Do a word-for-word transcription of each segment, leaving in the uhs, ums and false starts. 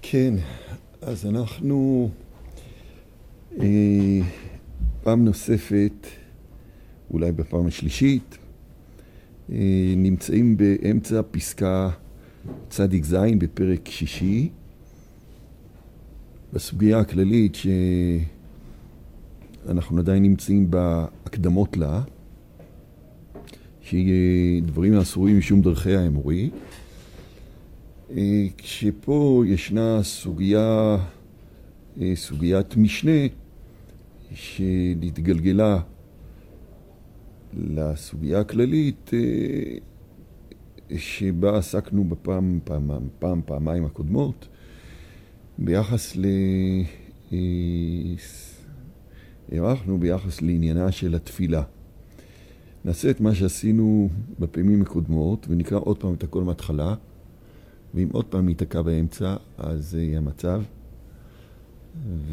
כן, אז אנחנו אה, פעם נוספת, אולי בפעם השלישית, אה, נמצאים באמצע פסקה צדיק זין בפרק שישי, בסוגיה הכללית שאנחנו עדיין נמצאים בהקדמות לה, שהיא דברים האסורים משום דרכי האמורי. כשפה ישנה סוגיה, סוגיית משנה שנתגלגלה לסוגיה הכללית שבה עסקנו בפעם, פעם, פעם, פעמיים הקודמות ביחס ל... ערכנו ביחס לעניינה של התפילה. נעשה את מה שעשינו בפעמים הקודמות ונקרא עוד פעם את הכל מההתחלה, ואם עוד פעם ניתקע באמצע, אז זה יהיה המצב. ו...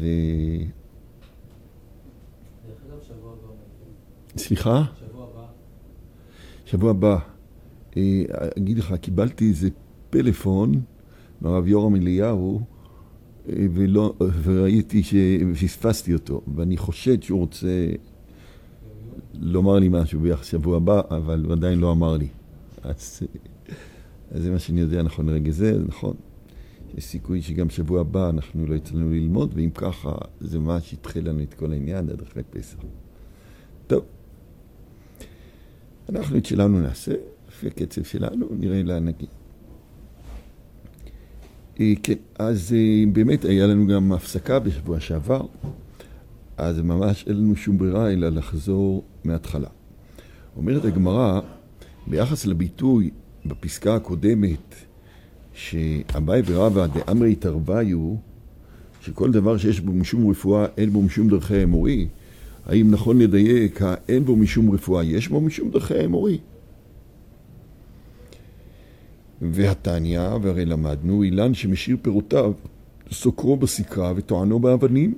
דרך אגב, שבוע הבא. סליחה? שבוע הבא. שבוע הבא. אה, אגיד לך, קיבלתי איזה פלאפון מהרב יורם אליהו, אה, ולא, וראיתי שפספסתי אותו, ואני חושד שהוא רוצה לומר לי משהו ביחס שבוע הבא, אבל הוא עדיין לא אמר לי. אז... אז זה מה שאני יודע נכון לרגע זה, נכון. יש סיכוי שגם שבוע הבא אנחנו לא יצלנו ללמוד, ואם ככה זה מה שהתחיל לנו את כל העניין עד אחרי פסח. טוב. אנחנו את שלנו נעשה, לפי הקצב שלנו, נראה לאן נגיע. כן, אז באמת היה לנו גם הפסקה בשבוע שעבר, אז ממש אין לנו שום ברירה אלא לחזור מההתחלה. אומרת הגמרא, ביחס לביטוי, בפסקה הקודמת, שאביי ורבא דאמרי תרוויו, שכל דבר שיש בו משום רפואה, אין בו משום דרכי האמורי, האם נכון לדייק, אין בו משום רפואה, יש בו משום דרכי האמורי? והתניא, והרי למדנו, אילן שמשאיר פירותיו, סוקרו בסקרה וטוענו באבנים.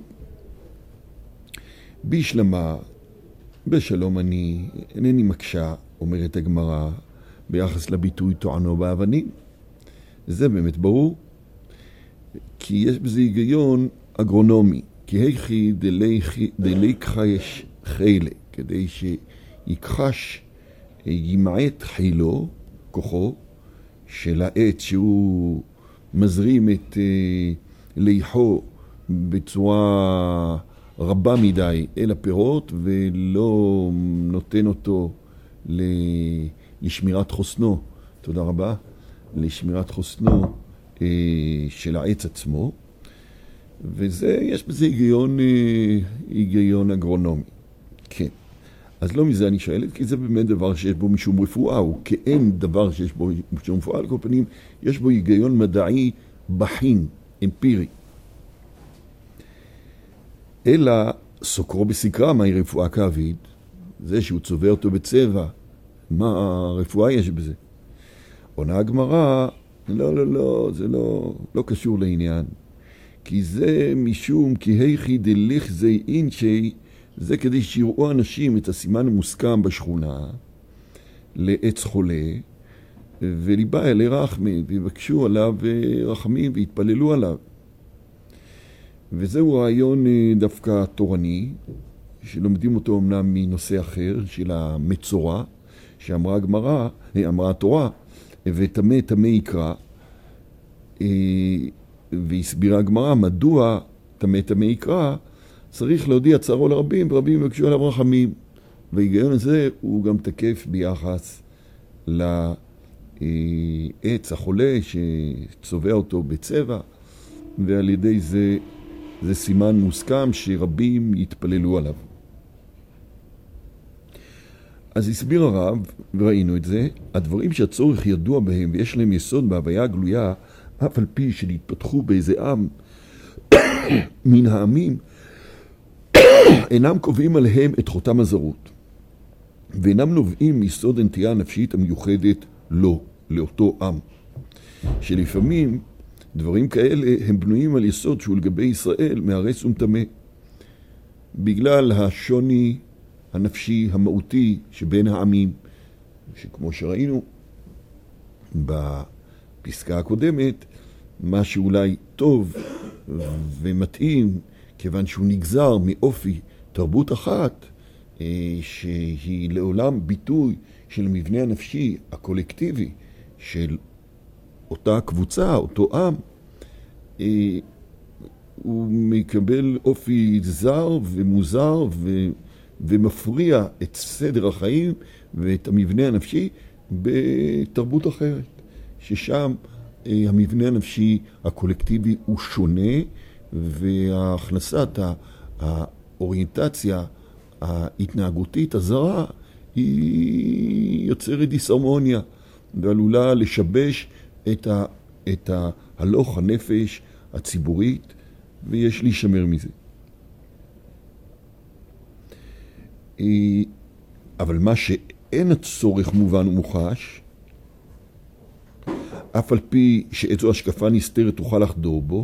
בישלמה, בשלום אני, אינני מקשה, אומרת הגמרא, ביחס לביטוי טוענו באבנים. זה באמת ברור, כי יש בזה היגיון אגרונומי, כי היכי דליקחה יש חילה, כדי שיכחש, ימעט חילו, כוחו, של העץ שהוא מזרים את ליחו בצורה רבה מדי אל הפירות, ולא נותן אותו ל... לשמירת חוסנו, תודה רבה, לשמירת חוסנו אה, של העץ עצמו, וזה, יש בזה היגיון, אה, היגיון אגרונומי. כן. אז לא מזה אני שואלת, כי זה באמת דבר שיש בו משום רפואה, או כאין דבר שיש בו משום רפואה, על כל פנים, יש בו היגיון מדעי בחין, אמפירי. אלא סוקרו בסקרה, מהי רפואה כאבית? זה שהוא צובע אותו בצבע, מה הרפואה יש בזה? עונה הגמרא, לא, לא, לא, זה לא, לא קשור לעניין. כי זה משום, כי היכי דליך זה אינשי, זה כדי שיראו אנשים את הסימן המוסכם בשכונה, לעץ חולה, וליבה אלי רחמי, ויבקשו עליו רחמים, והתפללו עליו. וזהו רעיון דווקא תורני, שלומדים אותו אמנם מנושא אחר, של המצורע, שאמרה הגמרא, אמרה התורה, ותמה תמה יקרא, והסבירה הגמרא, מדוע תמה תמה יקרא, צריך להודיע צערו לרבים, ורבים יבקשו עליו רחמים. וההיגיון הזה הוא גם תקף ביחס לעץ החולה שצובע אותו בצבע, ועל ידי זה, זה סימן מוסכם שרבים יתפללו עליו. אז הסביר הרב, וראינו את זה, הדברים שהצורך ידוע בהם ויש להם יסוד בהוויה הגלויה, אף על פי שנתפתחו באיזה עם מן העמים, אינם קובעים עליהם את חותם הזרות, ואינם נובעים מיסוד הנטייה הנפשית המיוחדת לו, לאותו עם. שלפעמים דברים כאלה הם בנויים על יסוד שהוא לגבי ישראל מהרס ומטמא, בגלל השוני הנפשי המהותי שבין העמים, שכמו שראינו בפסקה הקודמת, מה שאולי טוב ומתאים, כיוון שהוא נגזר מאופי תרבות אחת, שהיא לעולם ביטוי של המבנה הנפשי הקולקטיבי של אותה קבוצה, אותו עם, הוא מקבל אופי זר ומוזר ו... ומפריע את סדר החיים ואת המבנה הנפשי בתרבות אחרת, ששם המבנה הנפשי הקולקטיבי הוא שונה, וההכנסת האוריינטציה ההתנהגותית הזרה היא יוצרת דיסהרמוניה ועלולה לשבש את, ה, את הלוך הנפש הציבורית, ויש להישמר מזה. אבל מה שאין הצורך מובן ומוחש, אף על פי שאיזו השקפה נסתרת תוכל לחדור בו,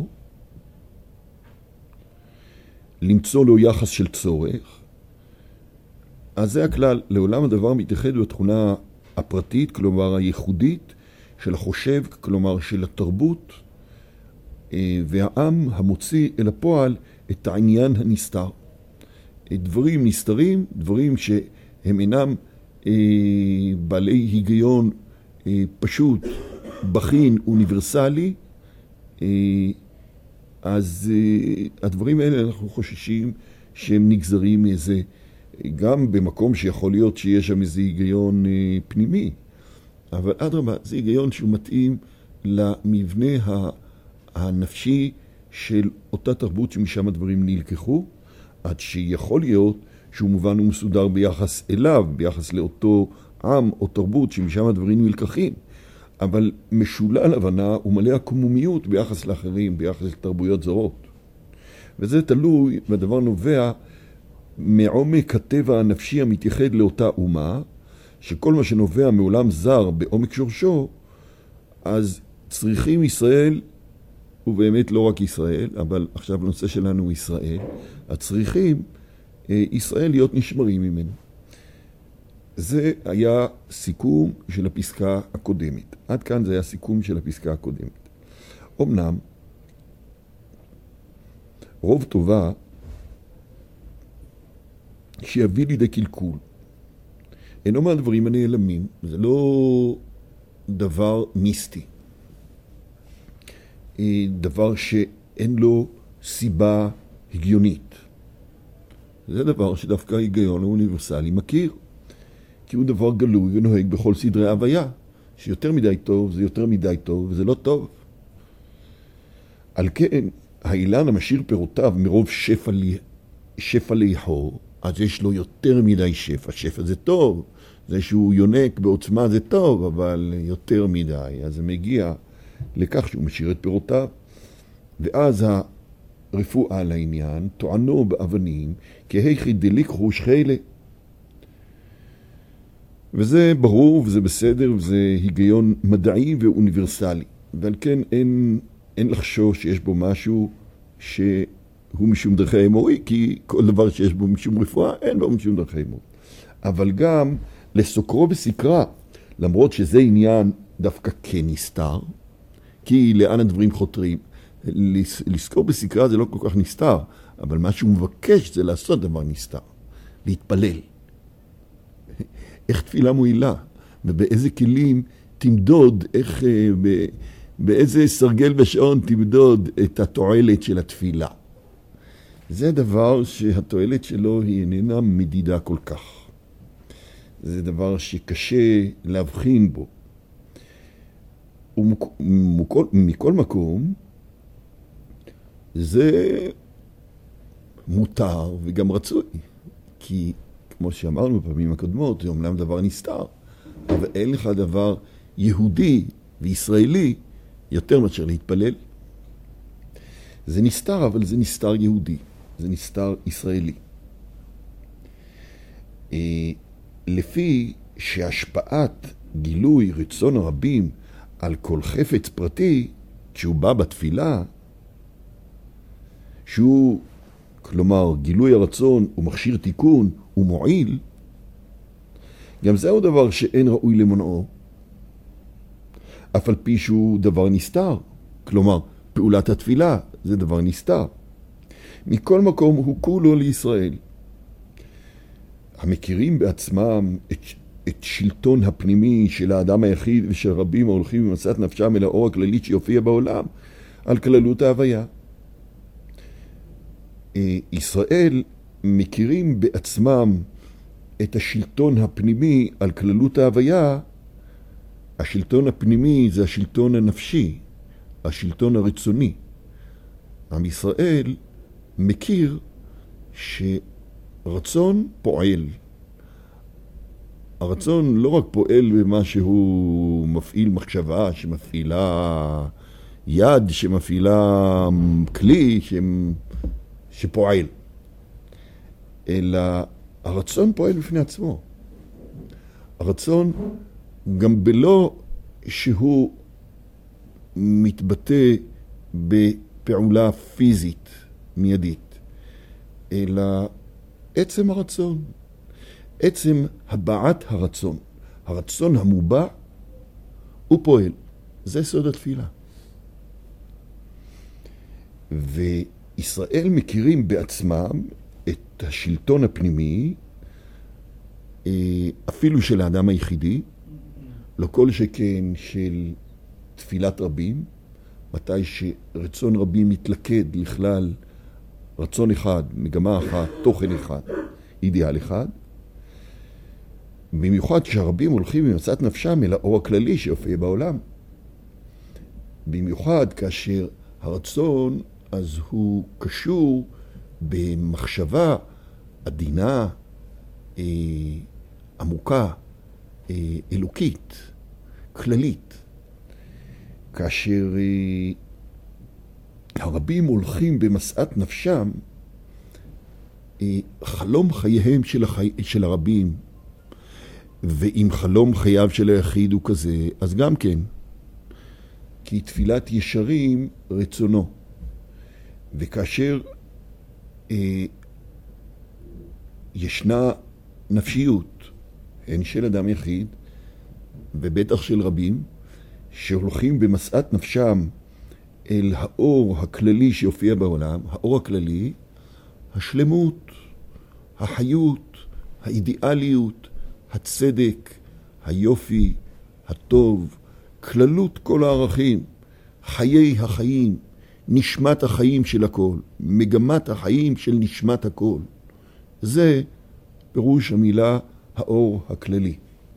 למצוא לו יחס של צורך, אז זה הכלל. לעולם הדבר מתייחד בתכונה הפרטית, כלומר הייחודית של החושב, כלומר של התרבות, והעם המוציא אל הפועל את העניין הנסתר. דברים נסתרים, דברים שהם אינם אה, בעלי היגיון אה, פשוט, בכין, אוניברסלי, אה, אז אה, הדברים האלה אנחנו חוששים שהם נגזרים מאיזה, גם במקום שיכול להיות שיש שם איזה היגיון אה, פנימי, אבל אדרבה, זה היגיון שהוא מתאים למבנה הנפשי של אותה תרבות שמשם הדברים נלקחו, עד שיכול להיות שהוא מובן ומסודר ביחס אליו, ביחס לאותו עם או תרבות שמשם הדברים נלקחים, אבל משולל הבנה ומלא הקומומיות ביחס לאחרים, ביחס לתרבויות זרות. וזה תלוי, והדבר נובע מעומק הטבע הנפשי המתייחד לאותה אומה, שכל מה שנובע מעולם זר בעומק שורשו, אז צריכים ישראל, ובאמת לא רק ישראל, אבל עכשיו הנושא שלנו הוא ישראל, הצריכים ישראל להיות נשמרים ממנו. זה היה סיכום של הפסקה הקודמת. עד כאן זה היה סיכום של הפסקה הקודמת. אמנם, רוב טובה שיביא לידי קלקול. אינו מהדברים הנעלמים, זה לא דבר מיסטי. דבר שאין לו סיבה הגיונית. זה דבר שדווקא ההיגיון האוניברסלי מכיר. כי הוא דבר גלוי ונוהג בכל סדרי הוויה. שיותר מדי טוב זה יותר מדי טוב וזה לא טוב. על כן, האילן המשאיר פירותיו מרוב שפע, לי, שפע ליחור, אז יש לו יותר מדי שפע. שפע זה טוב. זה שהוא יונק בעוצמה זה טוב, אבל יותר מדי. אז זה מגיע לכך שהוא משאיר את פירותיו. ואז הרפואה לעניין טוענו באבנים כהיכי דליקחו שחלה. וזה ברור וזה בסדר וזה היגיון מדעי ואוניברסלי. ועל כן אין, אין לחשוש שיש בו משהו שהוא משום דרכי אמורי, כי כל דבר שיש בו משום רפואה אין בו משום דרכי אמורי. אבל גם לסוקרו בסקרה, למרות שזה עניין דווקא כן נסתר, כי לאן הדברים חותרים. לסקור בסקרה זה לא כל כך נסתר, אבל מה שהוא מבקש זה לעשות דבר נסתר, להתפלל. איך תפילה מועילה, ובאיזה כלים תמדוד, איך, באיזה סרגל ושעון תמדוד את התועלת של התפילה. זה דבר שהתועלת שלו היא איננה מדידה כל כך. זה דבר שקשה להבחין בו. ומכל, מכל מקום, זה מותר וגם רצוי. כי כמו שאמרנו בפעמים הקודמות, זה אומנם דבר נסתר, אבל אין לך דבר יהודי וישראלי יותר מאשר להתפלל. זה נסתר, אבל זה נסתר יהודי. זה נסתר ישראלי. לפי שהשפעת גילוי רצון הרבים על כל חפץ פרטי, כשהוא בא בתפילה, שהוא, כלומר, גילוי הרצון הוא מכשיר תיקון, הוא מועיל, גם זהו דבר שאין ראוי למונעו, אף על פי שהוא דבר נסתר, כלומר, פעולת התפילה זה דבר נסתר. מכל מקום הוא כולו לישראל. המכירים בעצמם את, את שלטון הפנימי של האדם היחיד ושל רבים ההולכים במסעת נפשם אל האור הכללית שיופיע בעולם על כללות ההוויה. ישראל מכירים בעצמם את השלטון הפנימי על כללות ההוויה. השלטון הפנימי זה השלטון הנפשי, השלטון הרצוני. עם ישראל מכיר שרצון פועל. הרצון לא רק פועל במה שהוא מפעיל מחשבה, שמפעילה יד, שמפעילה כלי, שפועל. אלא הרצון פועל בפני עצמו. הרצון גם בלא שהוא מתבטא בפעולה פיזית מיידית, אלא עצם הרצון, עצם הבעת הרצון, הרצון המובע הוא פועל. זה סוד התפילה. וישראל מכירים בעצמם את השלטון הפנימי, אפילו של האדם היחידי, לא כל שכן של תפילת רבים, מתי שרצון רבים מתלכד לכלל רצון אחד, מגמה אחת, תוכן אחד, אידיאל אחד. במיוחד שהרבים הולכים במצאת נפשם אל האור הכללי שיופיע בעולם. במיוחד כאשר הרצון אז הוא קשור במחשבה עדינה, אה, עמוקה, אה, אלוקית, כללית. כאשר אה, הרבים הולכים במסעת נפשם, אה, חלום חייהם של, החי... של הרבים, ואם חלום חייו של היחיד הוא כזה, אז גם כן, כי תפילת ישרים רצונו. וכאשר אה, ישנה נפשיות, הן של אדם יחיד, ובטח של רבים, שהולכים במסעת נפשם אל האור הכללי שיופיע בעולם, האור הכללי, השלמות, החיות, האידיאליות, הצדק, היופי, הטוב, כללות כל הערכים, חיי החיים, נשמת החיים של הכל, מגמת החיים של נשמת הכל. זה פירוש המילה האור הכללי.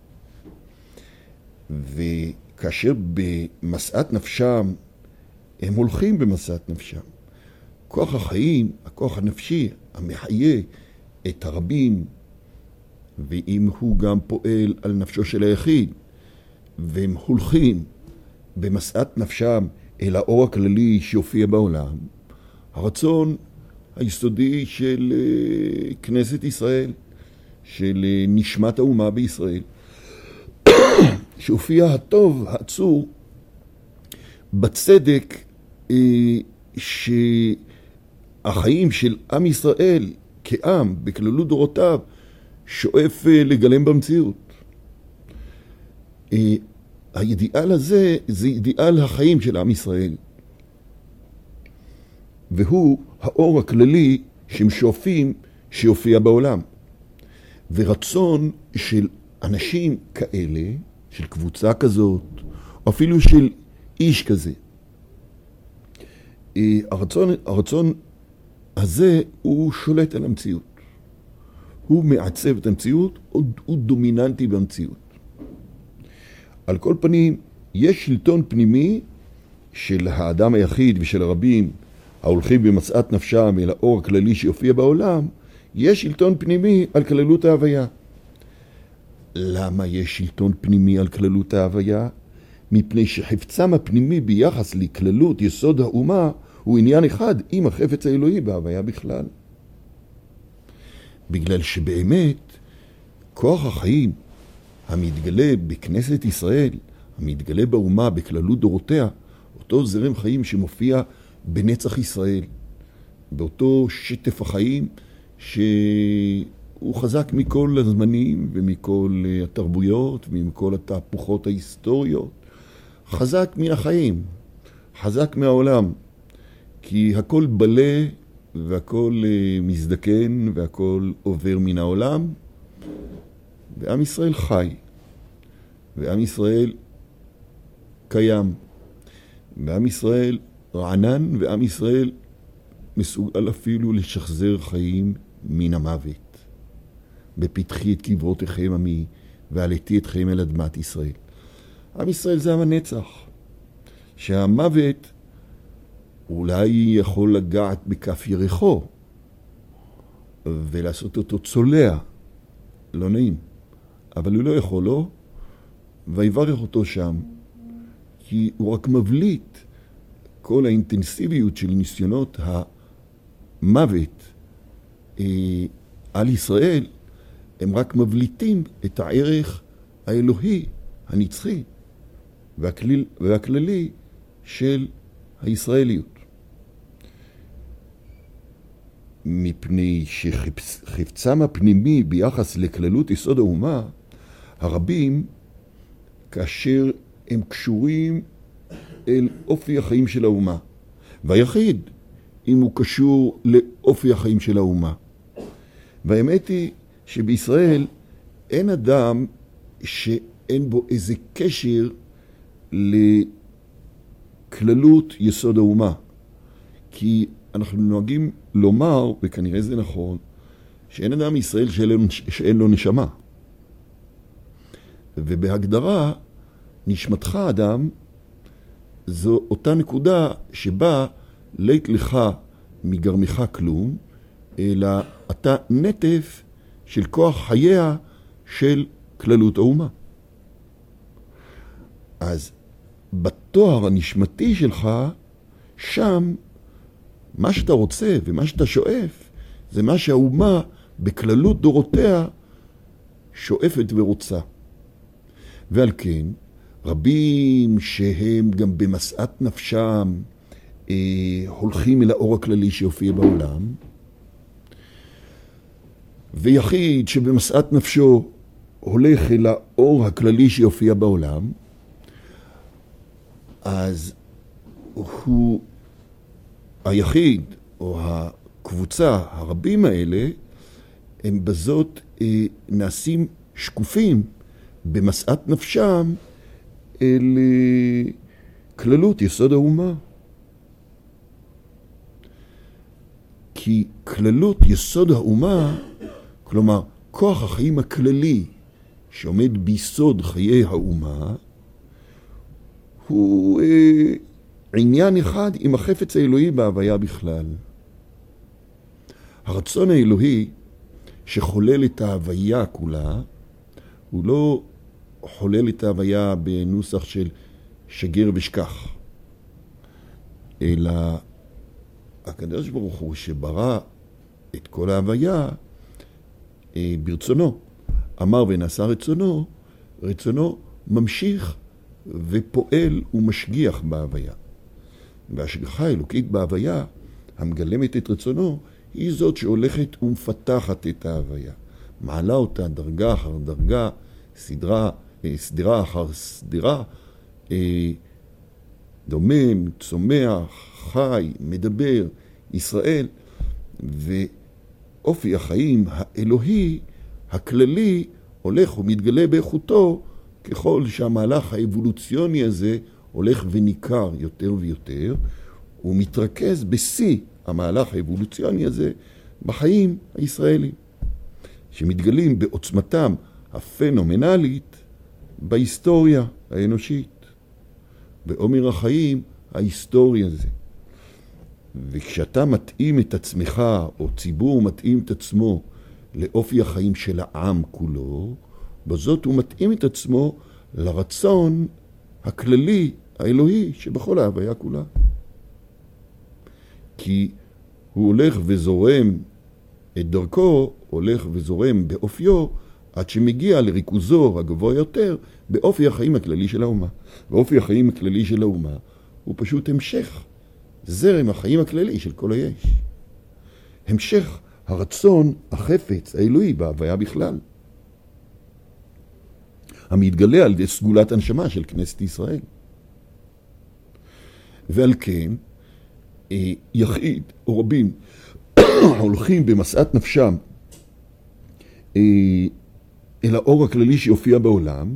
וכאשר במסעת נפשם, הם הולכים במסעת נפשם. כוח החיים, הכוח הנפשי, המחיה את הרבים, ואם הוא גם פועל על נפשו של היחיד, והם הולכים במסעת נפשם אל האור הכללי שיופיע בעולם, הרצון היסודי של כנסת ישראל, של נשמת האומה בישראל, שהופיע הטוב, העצור, בצדק שהחיים של עם ישראל כעם, בכללות דורותיו, שואף לגלם במציאות. האידיאל הזה זה אידיאל החיים של עם ישראל. והוא האור הכללי שהם שואפים שיופיע בעולם. ורצון של אנשים כאלה, של קבוצה כזאת, או אפילו של איש כזה. הרצון, הרצון הזה הוא שולט על המציאות. הוא מעצב את המציאות, הוא דומיננטי במציאות. על כל פנים, יש שלטון פנימי של האדם היחיד ושל הרבים ההולכים במצאת נפשם אל האור הכללי שיופיע בעולם, יש שלטון פנימי על כללות ההוויה. למה יש שלטון פנימי על כללות ההוויה? מפני שחפצם הפנימי ביחס לכללות יסוד האומה הוא עניין אחד עם החפץ האלוהי בהוויה בכלל. בגלל שבאמת כוח החיים המתגלה בכנסת ישראל, המתגלה באומה בכללות דורותיה, אותו זרם חיים שמופיע בנצח ישראל, באותו שטף החיים שהוא חזק מכל הזמנים ומכל התרבויות ומכל התהפוכות ההיסטוריות, חזק מן החיים, חזק מהעולם, כי הכל בלה והכל מזדקן והכל עובר מן העולם, ועם ישראל חי, ועם ישראל קיים, ועם ישראל רענן, ועם ישראל מסוגל אפילו לשחזר חיים מן המוות. בפתחי את קברותיכם עמי, ועליתי אתכם אל אדמת ישראל. עם ישראל זה עם הנצח, שהמוות אולי יכול לגעת בכף ירחו, ולעשות אותו צולע, לא נעים, אבל הוא לא יכול לו, ויברך אותו שם, כי הוא רק מבליט כל האינטנסיביות של ניסיונות המוות אה, על ישראל, הם רק מבליטים את הערך האלוהי, הנצחי, והכליל, והכללי של הישראליות. מפני שחפצם הפנימי ביחס לכללות יסוד האומה, הרבים, כאשר הם קשורים אל אופי החיים של האומה, והיחיד, אם הוא קשור לאופי החיים של האומה. והאמת היא שבישראל אין אדם שאין בו איזה קשר לכללות יסוד האומה. כי אנחנו נוהגים לומר, וכנראה זה נכון, שאין אדם בישראל שאין לו נשמה. ובהגדרה, נשמתך אדם, זו אותה נקודה שבה לית לך מגרמך כלום, אלא אתה נטף של כוח חייה של כללות האומה. אז בתואר הנשמתי שלך, שם מה שאתה רוצה ומה שאתה שואף, זה מה שהאומה בכללות דורותיה שואפת ורוצה. ועל כן, רבים שהם גם במסעת נפשם אה, הולכים אל האור הכללי שיופיע בעולם, ויחיד שבמסעת נפשו הולך אל האור הכללי שיופיע בעולם, אז הוא היחיד או הקבוצה, הרבים האלה, הם בזאת אה, נעשים שקופים במסעת נפשם אל אה, כללות יסוד האומה. כי כללות יסוד האומה, כלומר כוח החיים הכללי שעומד ביסוד חיי האומה, הוא אה, עניין אחד עם החפץ האלוהי בהוויה בכלל. הרצון האלוהי שחולל את ההוויה כולה, הוא לא חולל את ההוויה בנוסח של שגר ושכח, אלא הקדוש ברוך הוא שברא את כל ההוויה אה, ברצונו. אמר ונעשה רצונו, רצונו ממשיך ופועל ומשגיח בהוויה. והשגחה האלוקית בהוויה, המגלמת את רצונו, היא זאת שהולכת ומפתחת את ההוויה. מעלה אותה דרגה אחר דרגה, סדרה, סדרה אחר סדרה, דומם, צומח, חי, מדבר, ישראל, ואופי החיים האלוהי, הכללי, הולך ומתגלה באיכותו, ככל שהמהלך האבולוציוני הזה הולך וניכר יותר ויותר, הוא מתרכז בשיא המהלך האבולוציוני הזה בחיים הישראלים, שמתגלים בעוצמתם הפנומנלית בהיסטוריה האנושית, בעומר החיים ההיסטורי הזה. וכשאתה מתאים את עצמך, או ציבור מתאים את עצמו לאופי החיים של העם כולו, בזאת הוא מתאים את עצמו לרצון הכללי, האלוהי, שבכל ההוויה כולה. כי הוא הולך וזורם את דרכו, הולך וזורם באופיו, עד שמגיע לריכוזו הגבוה יותר, באופי החיים הכללי של האומה. ואופי החיים הכללי של האומה הוא פשוט המשך זרם החיים הכללי של כל היש. המשך הרצון, החפץ, האלוהי בהוויה בכלל. המתגלה על ידי סגולת הנשמה של כנסת ישראל. ועל כן, יחיד או רבים הולכים במסעת נפשם אל האור הכללי שיופיע בעולם,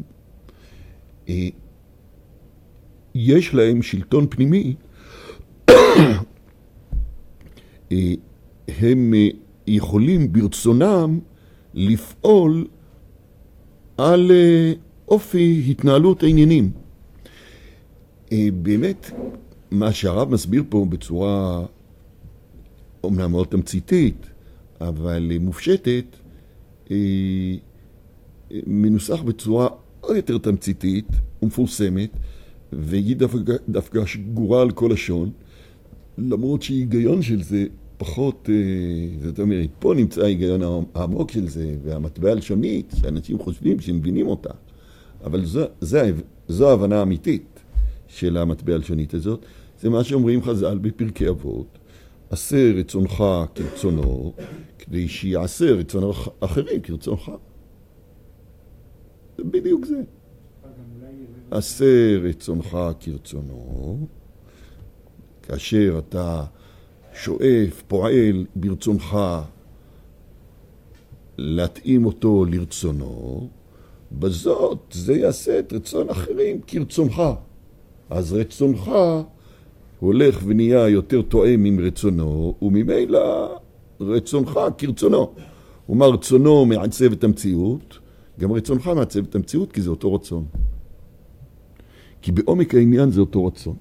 יש להם שלטון פנימי, הם יכולים ברצונם לפעול על אופי התנהלות העניינים. באמת, מה שהרב מסביר פה בצורה אומנם מאוד תמציתית, אבל מופשטת, מנוסח בצורה עוד יותר תמציתית ומפורסמת, והיא דווקא, דווקא שגורה על כל לשון, למרות שההיגיון של זה פחות, זאת אומרת, פה נמצא ההיגיון העמוק של זה, והמטבע הלשונית, שאנשים חושבים שמבינים אותה. אבל זו, זו, זו ההבנה האמיתית של המטבע הלשונית הזאת. זה מה שאומרים חז"ל בפרקי אבות, עשה רצונך כרצונו, כדי שיעשה רצון אחרים כרצונך. זה בדיוק זה. עשה רצונך כרצונו, כאשר אתה שואף, פועל ברצונך להתאים אותו לרצונו, בזאת זה יעשה את רצון אחרים כרצונך. אז רצונך הולך ונהיה יותר תואם עם רצונו, וממילא רצונך כרצונו. ומה רצונו מעצב את המציאות, גם רצונך מעצב את המציאות, כי זה אותו רצון. כי בעומק העניין זה אותו רצון.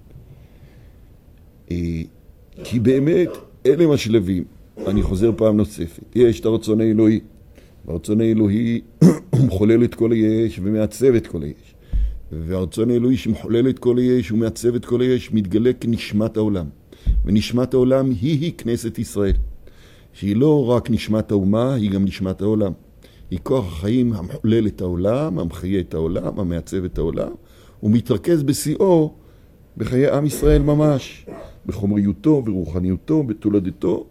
כי באמת אלה השלבים, אני חוזר פעם נוספת, יש את הרצון האלוהי, והרצון האלוהי מחולל את כל היש ומעצב את כל היש. והרצון האלוהי שמחולל את כל היש ומעצב את כל היש מתגלה כנשמת העולם. ונשמת העולם היא היא כנסת ישראל. שהיא לא רק נשמת האומה, היא גם נשמת העולם. היא כוח החיים המחולל את העולם, המחיה את העולם, המעצב את העולם, ומתרכז בשיאו בחיי עם ישראל ממש, בחומריותו, ברוחניותו, בתולדתו.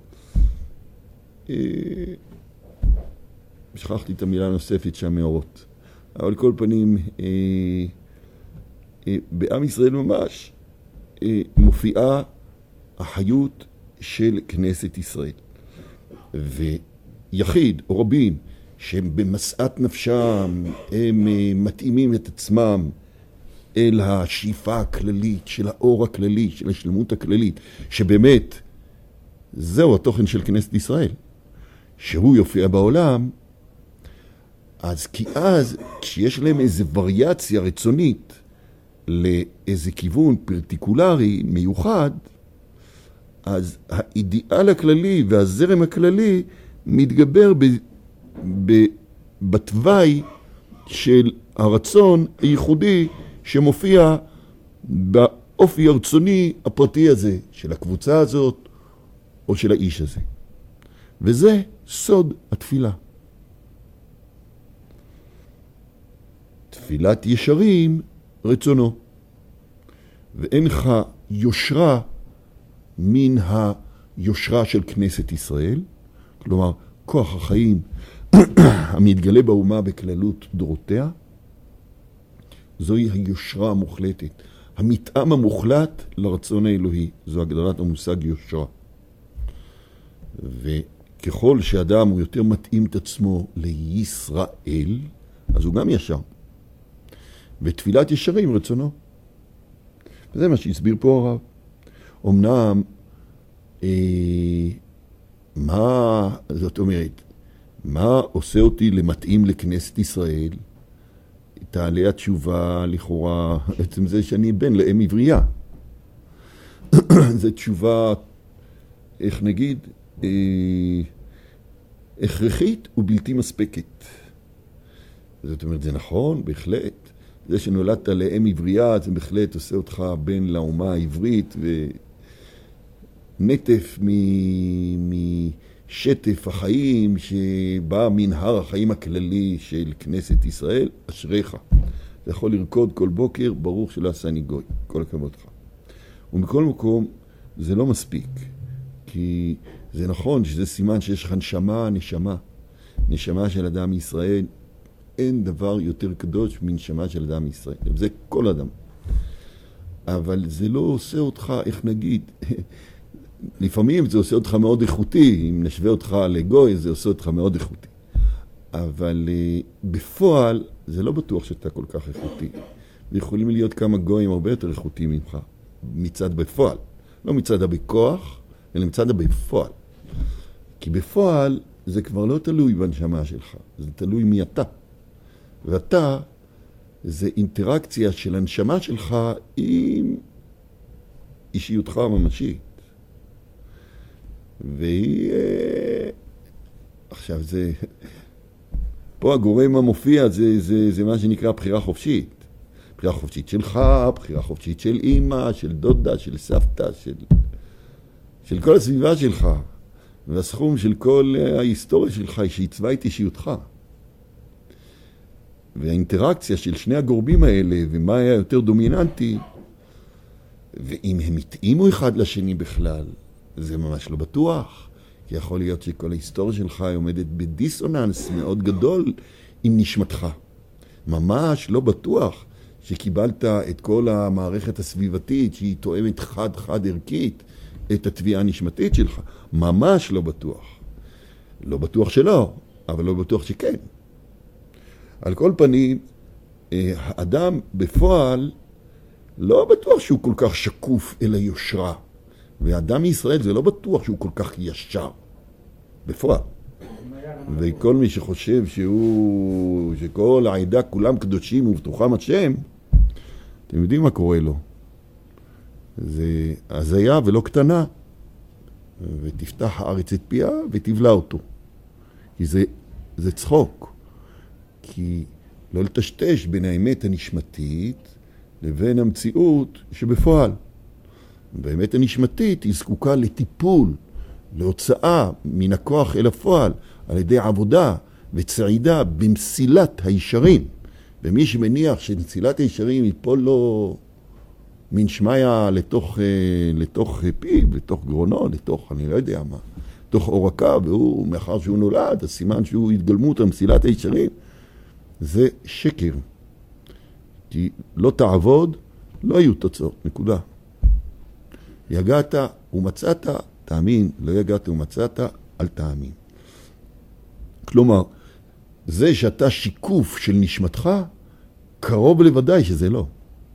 שכחתי את המילה הנוספת שהמאורות. אבל כל פנים, אה, אה, בעם ישראל ממש אה, מופיעה החיות של כנסת ישראל. ויחיד או רבים שהם במסעת נפשם, הם אה, מתאימים את עצמם אל השאיפה הכללית של האור הכללי, של השלמות הכללית, שבאמת זהו התוכן של כנסת ישראל, שהוא יופיע בעולם. אז כי אז, כשיש להם איזו וריאציה רצונית לאיזה כיוון פרטיקולרי מיוחד, אז האידיאל הכללי והזרם הכללי מתגבר ב, ב, בתוואי של הרצון הייחודי שמופיע באופי הרצוני הפרטי הזה, של הקבוצה הזאת או של האיש הזה. וזה סוד התפילה. תפילת ישרים רצונו, ואין לך יושרה מן היושרה של כנסת ישראל, כלומר כוח החיים המתגלה באומה בכללות דורותיה, זוהי היושרה המוחלטת, המתאם המוחלט לרצון האלוהי. זו הגדרת המושג יושרה. וככל שאדם הוא יותר מתאים את עצמו לישראל, אז הוא גם ישר. ותפילת ישרים רצונו. וזה מה שהסביר פה הרב. אמנם, אה, מה, זאת אומרת, מה עושה אותי למתאים לכנסת ישראל? תעלה התשובה לכאורה, בעצם זה שאני בן לאם עברייה. זו תשובה, איך נגיד, אה, הכרחית ובלתי מספקת. זאת אומרת, זה נכון, בהחלט. זה שנולדת לאם עברייה, זה בהחלט עושה אותך בן לאומה העברית, ונטף משטף החיים שבא מן הר החיים הכללי של כנסת ישראל, אשריך. אתה יכול לרקוד כל בוקר, ברוך שלא עשני גוי, כל הכבוד לך. ומכל מקום, זה לא מספיק, כי זה נכון שזה סימן שיש לך נשמה, נשמה, נשמה של אדם ישראל. אין דבר יותר קדוש מנשמה של אדם ישראל. זה כל אדם. אבל זה לא עושה אותך, איך נגיד, לפעמים זה עושה אותך מאוד איכותי, אם נשווה אותך לגוי זה עושה אותך מאוד איכותי. אבל uh, בפועל זה לא בטוח שאתה כל כך איכותי. ויכולים להיות כמה גויים הרבה יותר איכותיים ממך, מצד בפועל. לא מצד הבכוח, אלא מצד הבפועל. כי בפועל זה כבר לא תלוי בנשמה שלך, זה תלוי מי אתה. ואתה זה אינטראקציה של הנשמה שלך עם אישיותך הממשית. והיא... עכשיו זה... פה הגורם המופיע זה, זה, זה מה שנקרא בחירה חופשית. בחירה חופשית שלך, בחירה חופשית של אמא, של דודה, של סבתא, של, של כל הסביבה שלך. והסכום של כל ההיסטוריה שלך היא שעיצבה את אישיותך. והאינטראקציה של שני הגורמים האלה, ומה היה יותר דומיננטי, ואם הם התאימו אחד לשני בכלל, זה ממש לא בטוח. כי יכול להיות שכל ההיסטוריה שלך עומדת בדיסוננס מאוד גדול עם נשמתך. ממש לא בטוח שקיבלת את כל המערכת הסביבתית שהיא תואמת חד-חד ערכית את התביעה הנשמתית שלך. ממש לא בטוח. לא בטוח שלא, אבל לא בטוח שכן. על כל פנים, האדם בפועל לא בטוח שהוא כל כך שקוף אל היושרה. ואדם מישראל זה לא בטוח שהוא כל כך ישר. בפועל. וכל מי שחושב שהוא, שכל העדה כולם קדושים ובטוחם השם, אתם יודעים מה קורה לו. זה הזיה ולא קטנה. ותפתח הארץ את פיה ותבלע אותו. כי זה, זה צחוק. כי לא לטשטש בין האמת הנשמתית לבין המציאות שבפועל. באמת הנשמתית היא זקוקה לטיפול, להוצאה מן הכוח אל הפועל, על ידי עבודה וצעידה במסילת הישרים. ומי שמניח שמסילת הישרים ייפול לו מן שמיה לתוך, לתוך פיו, לתוך גרונו, לתוך, אני לא יודע מה, לתוך עורקה, והוא, מאחר שהוא נולד, הסימן שהוא התגלמות על מסילת הישרים, זה שקר. כי לא תעבוד, לא יהיו תוצאות, נקודה. יגעת ומצאת, תאמין, לא יגעת ומצאת, אל תאמין. כלומר, זה שאתה שיקוף של נשמתך, קרוב לוודאי שזה לא.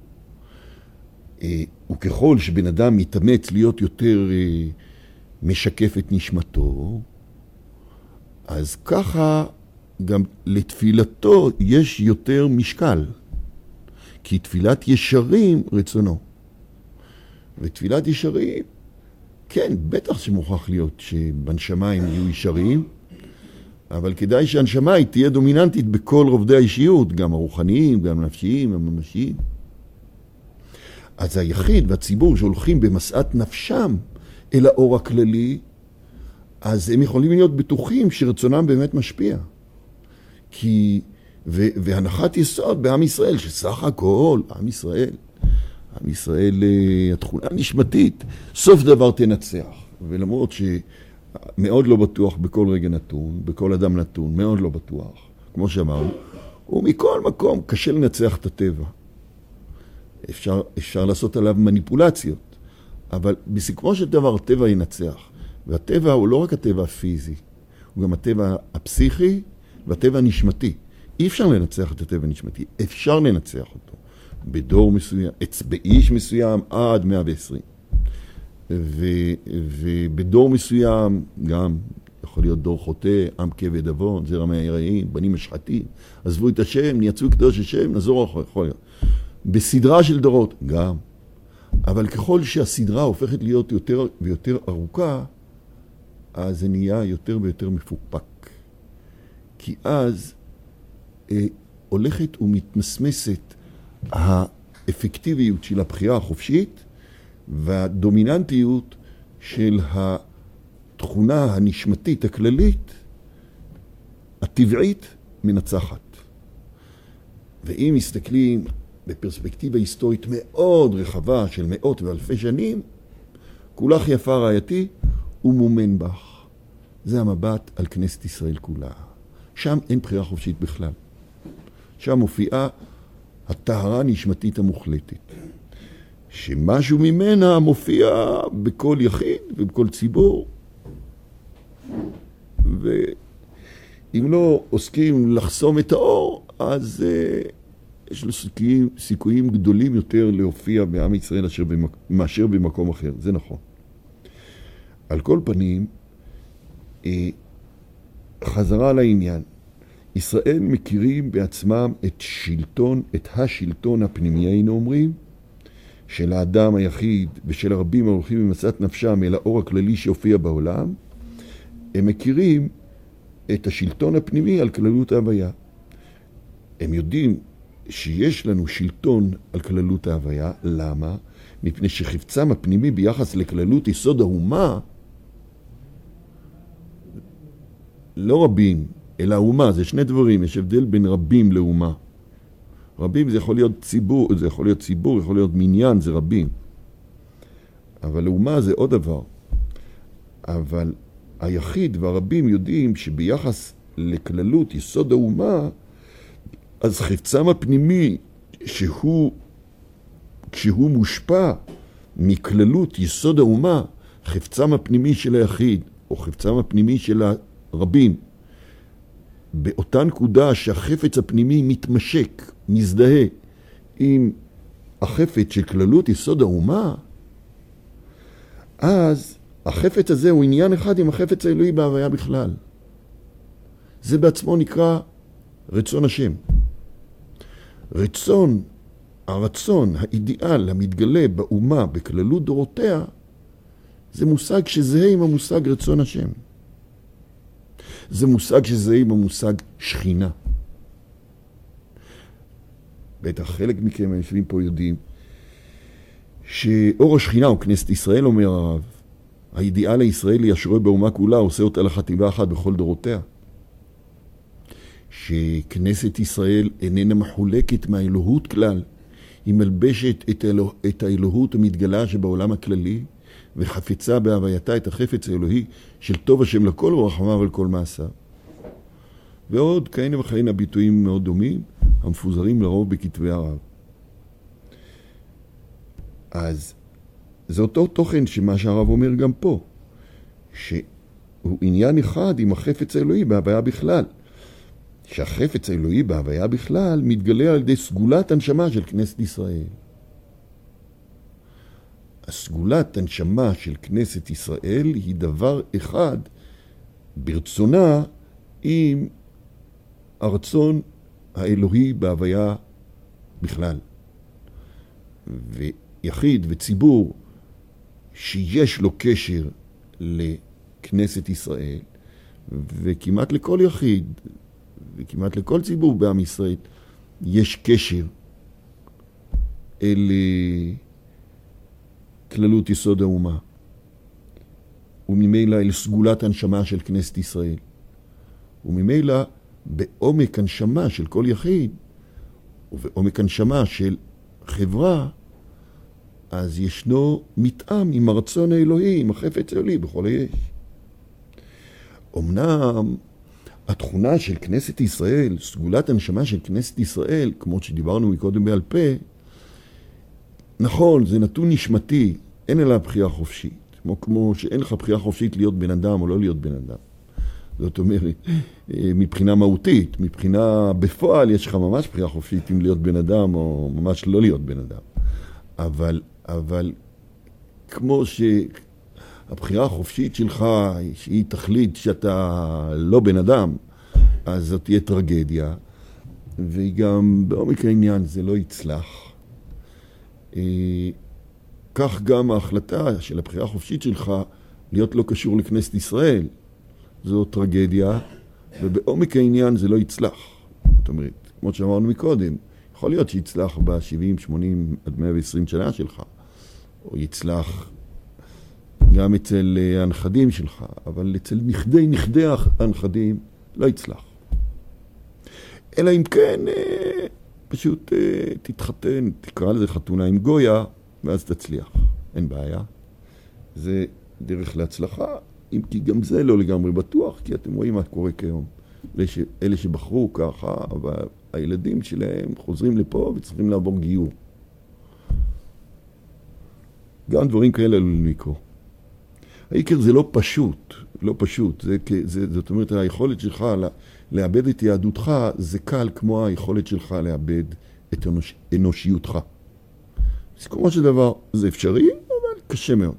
וככל שבן אדם מתאמץ להיות יותר משקף את נשמתו, אז ככה גם לתפילתו יש יותר משקל. כי תפילת ישרים רצונו. ותפילת ישרים, כן, בטח שמוכרח להיות שבנשמה הם יהיו ישרים, אבל כדאי שהנשמה היא תהיה דומיננטית בכל רובדי האישיות, גם הרוחניים, גם הנפשיים, הממשיים. אז היחיד והציבור שהולכים במסעת נפשם אל האור הכללי, אז הם יכולים להיות בטוחים שרצונם באמת משפיע. כי, ו, והנחת יסוד בעם ישראל, שסך הכל, עם ישראל, עם ישראל, התכונה הנשמתית, סוף דבר תנצח. ולמרות שמאוד לא בטוח בכל רגע נתון, בכל אדם נתון, מאוד לא בטוח, כמו שאמרנו, ומכל מקום קשה לנצח את הטבע. אפשר, אפשר לעשות עליו מניפולציות, אבל בסיכומו של דבר הטבע ינצח. והטבע הוא לא רק הטבע הפיזי, הוא גם הטבע הפסיכי והטבע הנשמתי. אי אפשר לנצח את הטבע הנשמתי, אפשר לנצח אותו. בדור מסוים, באיש מסוים עד מאה ועשרים. ו, ובדור מסוים גם יכול להיות דור חוטא, עם כבד אבון, זרע מהיראים, בנים משחתים, עזבו את השם, נייצרו קדוש השם, נזור אחר, יכול להיות. בסדרה של דורות, גם. אבל ככל שהסדרה הופכת להיות יותר ויותר ארוכה, אז זה נהיה יותר ויותר מפוקפק. כי אז אה, הולכת ומתמסמסת האפקטיביות של הבחירה החופשית, והדומיננטיות של התכונה הנשמתית הכללית, הטבעית, מנצחת. ואם מסתכלים בפרספקטיבה היסטורית מאוד רחבה של מאות ואלפי שנים, כולך יפה רעייתי ומומן בך. זה המבט על כנסת ישראל כולה. שם אין בחירה חופשית בכלל. שם מופיעה הטהרה הנשמתית המוחלטת. שמשהו ממנה מופיע בכל יחיד ובכל ציבור. ואם לא עוסקים לחסום את האור, אז uh, יש לו סיכויים, סיכויים גדולים יותר להופיע בעם ישראל אשר במק... מאשר במקום אחר. זה נכון. על כל פנים, uh, חזרה לעניין. ישראל מכירים בעצמם את שלטון, את השלטון הפנימי, היינו אומרים, של האדם היחיד ושל הרבים ההולכים במשאת נפשם אל האור הכללי שהופיע בעולם. הם מכירים את השלטון הפנימי על כללות ההוויה. הם יודעים שיש לנו שלטון על כללות ההוויה. למה? מפני שחפצם הפנימי ביחס לכללות יסוד האומה, לא רבים, אלא האומה, זה שני דברים, יש הבדל בין רבים לאומה. רבים זה יכול להיות ציבור, זה יכול להיות ציבור, יכול להיות מניין, זה רבים. אבל לאומה זה עוד דבר. אבל היחיד והרבים יודעים שביחס לכללות יסוד האומה, אז חפצם הפנימי, שהוא, כשהוא מושפע מכללות יסוד האומה, חפצם הפנימי של היחיד, או חפצם הפנימי של הרבים, באותה נקודה שהחפץ הפנימי מתמשק, מזדהה עם החפץ של כללות יסוד האומה, אז החפץ הזה הוא עניין אחד עם החפץ האלוהי בהוויה בכלל. זה בעצמו נקרא רצון השם. רצון, הרצון, האידיאל המתגלה באומה בכללות דורותיה, זה מושג שזהה עם המושג רצון השם. זה מושג שזהה עם המושג שכינה. בטח חלק מכם היושבים פה יודעים שאור השכינה הוא כנסת ישראל, אומר הרב. האידיאל הישראלי השרואה באומה כולה עושה אותה לחטיבה אחת בכל דורותיה. שכנסת ישראל איננה מחולקת מהאלוהות כלל, היא מלבשת את, האלוה, את האלוהות המתגלה שבעולם הכללי, וחפצה בהווייתה את החפץ האלוהי של טוב השם לכל ורחמיו על כל מעשיו. ועוד כהנה וכהנה ביטויים מאוד דומים, המפוזרים לרוב בכתבי הרב. אז זה אותו תוכן שמה שהרב אומר גם פה, שהוא עניין אחד עם החפץ האלוהי בהוויה בכלל. שהחפץ האלוהי בהוויה בכלל מתגלה על ידי סגולת הנשמה של כנסת ישראל. הסגולת הנשמה של כנסת ישראל היא דבר אחד ברצונה עם הרצון האלוהי בהוויה בכלל. ויחיד וציבור שיש לו קשר לכנסת ישראל, וכמעט לכל יחיד וכמעט לכל ציבור בעם ישראל יש קשר אל כללות יסוד האומה, וממילא אל סגולת הנשמה של כנסת ישראל, וממילא בעומק הנשמה של כל יחיד ובעומק הנשמה של חברה, אז ישנו מתאם עם הרצון האלוהי, עם החפץ האלוהי בכל היש. אמנם התכונה של כנסת ישראל, סגולת הנשמה של כנסת ישראל, כמו שדיברנו מקודם בעל פה, נכון, זה נתון נשמתי, אין אלא בחירה חופשית. כמו, כמו שאין לך בחירה חופשית להיות בן אדם או לא להיות בן אדם. זאת אומרת, מבחינה מהותית, מבחינה בפועל, יש לך ממש בחירה חופשית אם להיות בן אדם או ממש לא להיות בן אדם. אבל, אבל כמו שהבחירה החופשית שלך, שהיא תחליט שאתה לא בן אדם, אז זאת תהיה טרגדיה, וגם בעומק העניין זה לא יצלח. כך גם ההחלטה של הבחירה החופשית שלך להיות לא קשור לכנסת ישראל, זו טרגדיה, ובעומק העניין זה לא יצלח. זאת אומרת, כמו שאמרנו מקודם, יכול להיות שיצלח ב-שבעים, שמונים עד מאה ועשרים שנה שלך, או יצלח גם אצל הנכדים שלך, אבל אצל נכדי נכדי הנכדים לא יצלח. אלא אם כן, פשוט תתחתן, תקרא לזה חתונה עם גויה, ואז תצליח. אין בעיה. זה דרך להצלחה, אם כי גם זה לא לגמרי בטוח, כי אתם רואים מה קורה כיום. אלה שבחרו ככה, אבל הילדים שלהם חוזרים לפה וצריכים לעבור גיור. גם דברים כאלה עלולים לקרות. העיקר זה לא פשוט, לא פשוט. זה, זה, זאת אומרת, היכולת שלך לאבד את יהדותך, זה קל כמו היכולת שלך לאבד את אנוש, אנושיותך. אז כמו שדבר, זה אפשרי, אבל קשה מאוד.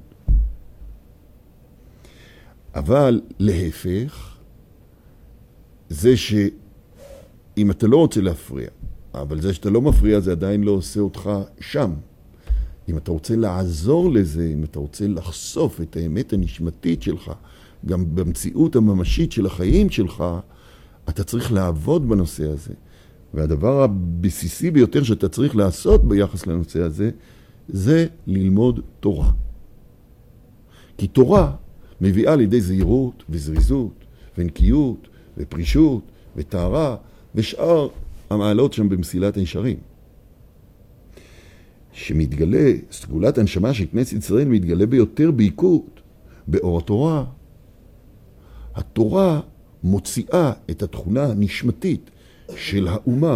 אבל להפך, זה שאם אתה לא רוצה להפריע, אבל זה שאתה לא מפריע, זה עדיין לא עושה אותך שם. אם אתה רוצה לעזור לזה, אם אתה רוצה לחשוף את האמת הנשמתית שלך, גם במציאות הממשית של החיים שלך, אתה צריך לעבוד בנושא הזה. והדבר הבסיסי ביותר שאתה צריך לעשות ביחס לנושא הזה, זה ללמוד תורה. כי תורה מביאה לידי זהירות וזריזות ונקיות ופרישות וטהרה ושאר המעלות שם במסילת הישרים. שמתגלה, סגולת הנשמה של כנסת ישראל מתגלה ביותר בעיקות, באור התורה. התורה מוציאה את התכונה הנשמתית של האומה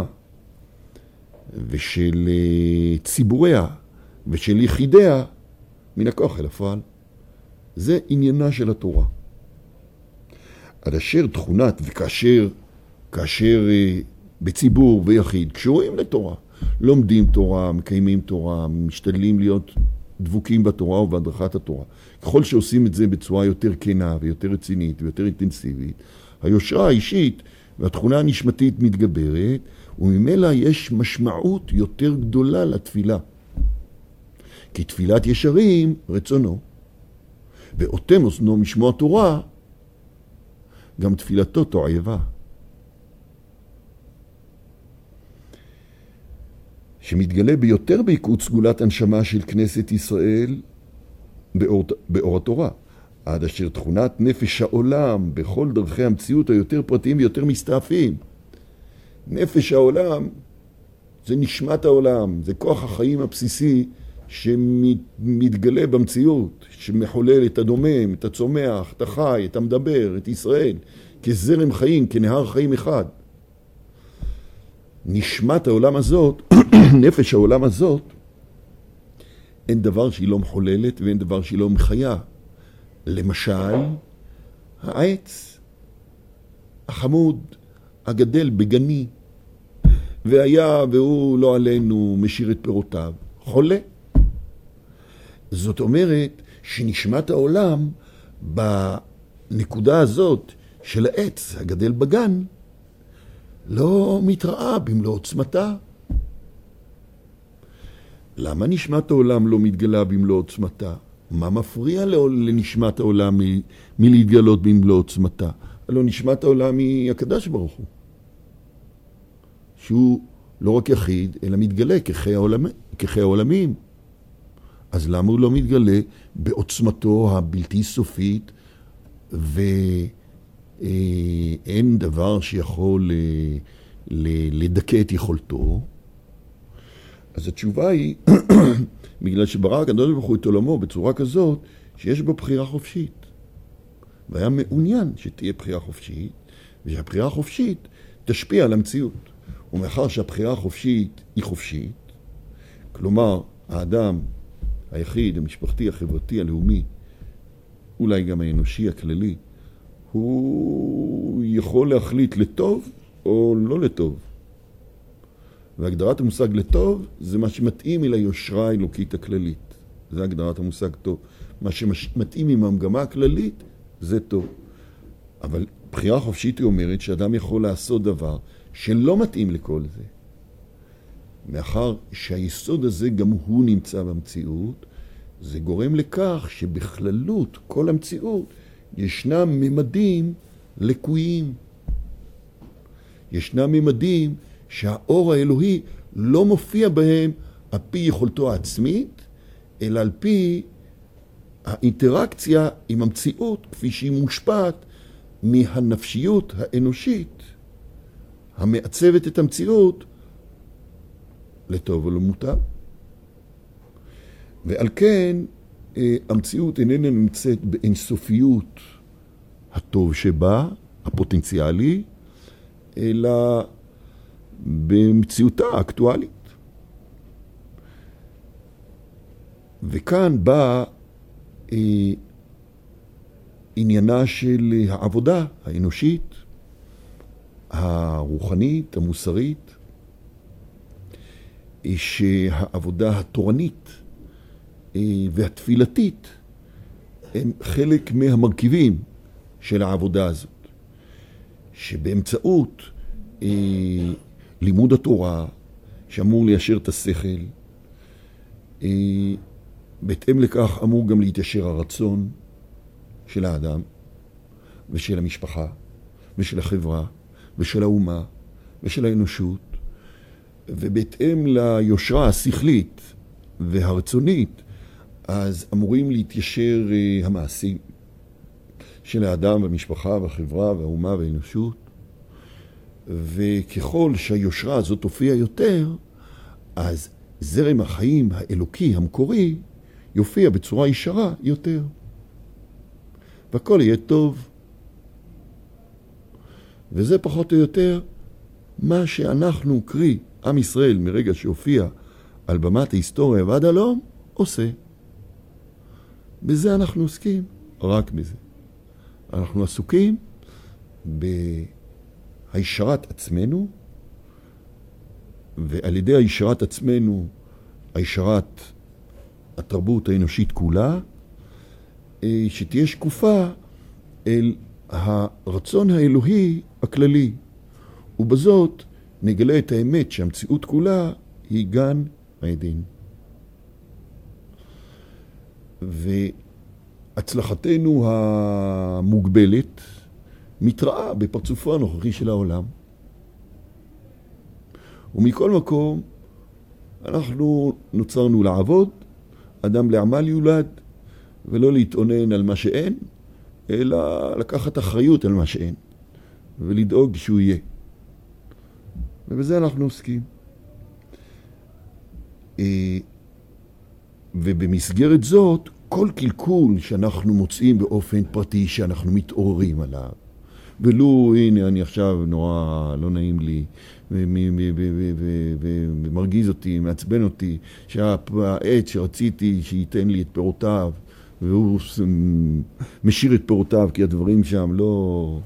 ושל ציבוריה ושל יחידיה מן הכוח אל הפועל. זה עניינה של התורה. עד אשר תכונת וכאשר כאשר בציבור ויחיד קשורים לתורה, לומדים תורה, מקיימים תורה, משתדלים להיות דבוקים בתורה ובהדרכת התורה. ככל שעושים את זה בצורה יותר כנה ויותר רצינית ויותר אינטנסיבית, היושרה האישית והתכונה הנשמתית מתגברת, וממילא יש משמעות יותר גדולה לתפילה. כי תפילת ישרים רצונו, ואותם אוזנו משמוע תורה, גם תפילתו תועבה. שמתגלה ביותר בעיקות סגולת הנשמה של כנסת ישראל באור, באור התורה. עד אשר תכונת נפש העולם בכל דרכי המציאות היותר פרטיים ויותר מסתעפים. נפש העולם זה נשמת העולם, זה כוח החיים הבסיסי שמתגלה במציאות, שמחולל את הדומם, את הצומח, את החי, את המדבר, את ישראל, כזרם חיים, כנהר חיים אחד. נשמת העולם הזאת, נפש העולם הזאת, אין דבר שהיא לא מחוללת ואין דבר שהיא לא מחיה. למשל, העץ החמוד הגדל בגני, והיה והוא לא עלינו משאיר את פירותיו, חולה. זאת אומרת שנשמת העולם בנקודה הזאת של העץ הגדל בגן, לא מתראה במלוא עוצמתה. למה נשמת העולם לא מתגלה במלוא עוצמתה? מה מפריע לנשמת העולם מ- מלהתגלות במלוא עוצמתה? הלא נשמת העולם היא הקדוש ברוך הוא. שהוא לא רק יחיד, אלא מתגלה כחי העולמי, כחי העולמים. אז למה הוא לא מתגלה בעוצמתו הבלתי סופית, ואין דבר שיכול לדכא את יכולתו? אז התשובה היא, בגלל שברא הקדוש ברוך הוא את עולמו בצורה כזאת, שיש בו בחירה חופשית. והיה מעוניין שתהיה בחירה חופשית, ושהבחירה החופשית תשפיע על המציאות. ומאחר שהבחירה החופשית היא חופשית, כלומר, האדם היחיד, המשפחתי, החברתי, הלאומי, אולי גם האנושי הכללי, הוא יכול להחליט לטוב או לא לטוב. והגדרת המושג לטוב זה מה שמתאים אל היושרה האלוקית הכללית. זה הגדרת המושג טוב. מה שמתאים עם המגמה הכללית זה טוב. אבל בחירה חופשית היא אומרת שאדם יכול לעשות דבר שלא מתאים לכל זה. מאחר שהיסוד הזה גם הוא נמצא במציאות, זה גורם לכך שבכללות כל המציאות ישנם ממדים לקויים. ישנם ממדים שהאור האלוהי לא מופיע בהם על פי יכולתו העצמית, אלא על פי האינטראקציה עם המציאות כפי שהיא מושפעת מהנפשיות האנושית המעצבת את המציאות לטוב ולמוטב. ועל כן המציאות איננה נמצאת באינסופיות הטוב שבה, הפוטנציאלי, אלא במציאותה האקטואלית. וכאן בא אה, עניינה של העבודה האנושית, הרוחנית, המוסרית, שהעבודה התורנית והתפילתית הם חלק מהמרכיבים של העבודה הזאת, שבאמצעות אה, לימוד התורה, שאמור ליישר את השכל, אה, בהתאם לכך אמור גם להתיישר הרצון של האדם ושל המשפחה ושל החברה ושל האומה ושל האנושות, ובהתאם ליושרה השכלית והרצונית, אז אמורים להתיישר uh, המעשים של האדם והמשפחה והחברה והאומה והאנושות, וככל שהיושרה הזאת תופיע יותר, אז זרם החיים האלוקי המקורי יופיע בצורה ישרה יותר, והכל יהיה טוב. וזה פחות או יותר מה שאנחנו, קרי עם ישראל, מרגע שהופיע על במת ההיסטוריה ועד הלום, עושה. בזה אנחנו עוסקים, רק בזה. אנחנו עסוקים בהישרת עצמנו, ועל ידי הישרת עצמנו, הישרת התרבות האנושית כולה, שתהיה שקופה אל הרצון האלוהי הכללי, ובזאת נגלה את האמת שהמציאות כולה היא גן עדן. והצלחתנו המוגבלת מתראה בפרצופו הנוכחי של העולם. ומכל מקום אנחנו נוצרנו לעבוד, אדם לעמל יולד, ולא להתעונן על מה שאין, אלא לקחת אחריות על מה שאין, ולדאוג שהוא יהיה. ובזה אנחנו עוסקים. ובמסגרת זאת, כל קלקול שאנחנו מוצאים באופן פרטי, שאנחנו מתעוררים עליו, ולו, הנה, אני עכשיו נורא לא נעים לי, ומרגיז אותי, מעצבן אותי, שהעץ שרציתי שייתן לי את פירותיו, והוא משאיר את פירותיו, כי הדברים שם לא,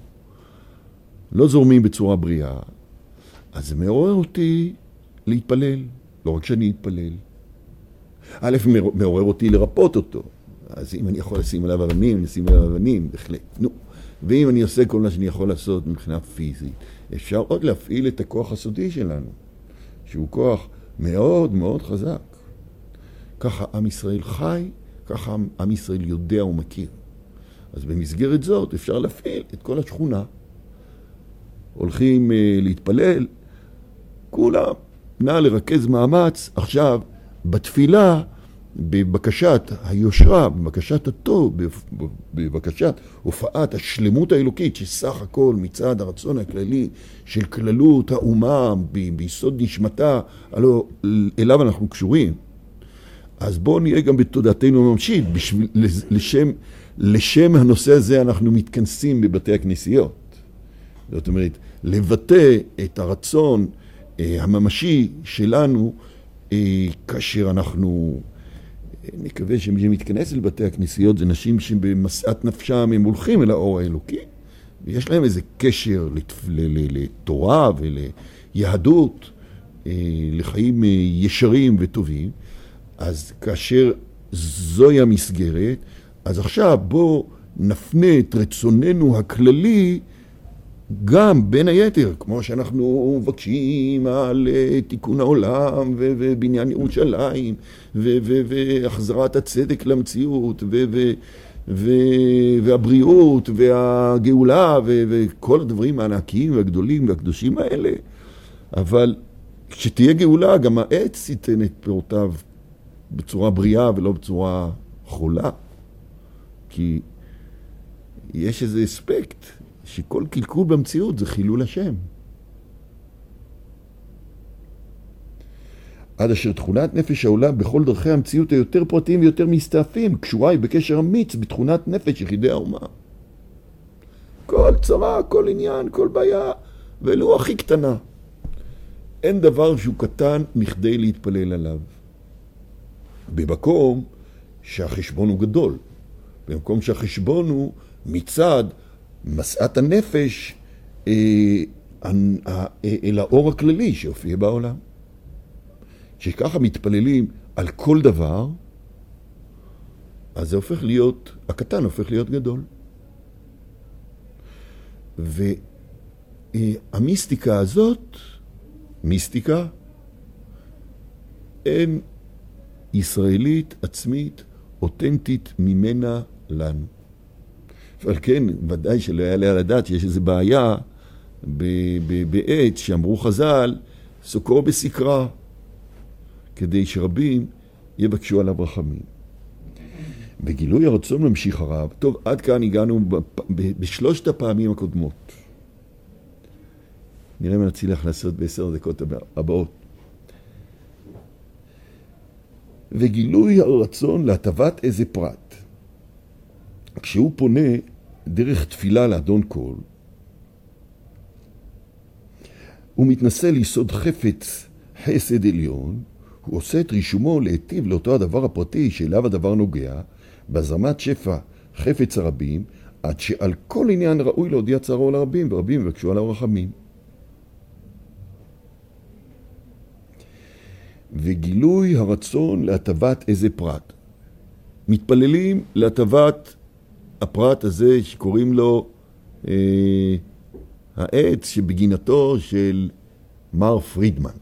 לא זורמים בצורה בריאה. אז זה מעורר אותי להתפלל, לא רק שאני אתפלל. א', מעורר אותי לרפות אותו. אז אם אני יכול לשים עליו אבנים, אני אשים עליו אבנים, בהחלט. נו. ואם אני עושה כל מה שאני יכול לעשות מבחינה פיזית, אפשר עוד להפעיל את הכוח הסודי שלנו, שהוא כוח מאוד מאוד חזק. ככה עם ישראל חי, ככה עם ישראל יודע ומכיר. אז במסגרת זאת אפשר להפעיל את כל השכונה. הולכים uh, להתפלל, כולם, נא לרכז מאמץ עכשיו בתפילה, בבקשת היושרה, בבקשת הטוב, בבקשת הופעת השלמות האלוקית, שסך הכל מצד הרצון הכללי של כללות האומה ב- ביסוד נשמתה, הלא אליו אנחנו קשורים. אז בואו נהיה גם בתודעתנו הממשית, בשביל, לשם, לשם הנושא הזה אנחנו מתכנסים בבתי הכנסיות. זאת אומרת, לבטא את הרצון אה, הממשי שלנו, אה, כאשר אנחנו, אה, נקווה שמי שמתכנס לבתי הכנסיות זה נשים שבמסעת נפשם הם הולכים אל האור האלוקי, ויש להם איזה קשר לתפ... לתורה וליהדות, אה, לחיים אה, ישרים וטובים. אז כאשר זוהי המסגרת, אז עכשיו בוא נפנה את רצוננו הכללי גם בין היתר, כמו שאנחנו מבקשים על תיקון העולם ו- ובניין ירושלים ו- ו- והחזרת הצדק למציאות ו- ו- ו- והבריאות והגאולה ו- וכל הדברים הענקיים והגדולים והקדושים האלה. אבל כשתהיה גאולה גם העץ ייתן את פירותיו בצורה בריאה ולא בצורה חולה. כי יש איזה אספקט שכל קלקול במציאות זה חילול השם. עד אשר תכונת נפש העולה בכל דרכי המציאות היותר פרטיים ויותר מסתעפים, קשורה היא בקשר אמיץ בתכונת נפש יחידי האומה. כל צרה, כל עניין, כל בעיה, ולו הכי קטנה. אין דבר שהוא קטן מכדי להתפלל עליו. במקום שהחשבון הוא גדול. במקום שהחשבון הוא מצד משאת הנפש אה, אה, אה, אל האור הכללי שהופיע בעולם. שככה מתפללים על כל דבר, אז זה הופך להיות, הקטן הופך להיות גדול. והמיסטיקה הזאת, מיסטיקה, אין ישראלית, עצמית, אותנטית ממנה לנו. אבל כן, ודאי שלא יעלה על הדעת שיש איזו בעיה בעת שאמרו חז"ל, סוכרו בסקרה, כדי שרבים יבקשו עליו רחמים. בגילוי הרצון ממשיך הרב, טוב, עד כאן הגענו בשלושת הפעמים הקודמות. נראה מה נצליח לעשות בעשר דקות הבאות. וגילוי הרצון להטבת איזה פרט. כשהוא פונה דרך תפילה לאדון כל, הוא מתנסה ליסוד חפץ חסד עליון, הוא עושה את רישומו להיטיב לאותו הדבר הפרטי שאליו הדבר נוגע, בהזרמת שפע חפץ הרבים, עד שעל כל עניין ראוי להודיע צערו לרבים, ורבים יבקשו עליו רחמים. וגילוי הרצון להטבת איזה פרט. מתפללים להטבת הפרט הזה שקוראים לו אה, העץ שבגינתו של מר פרידמן.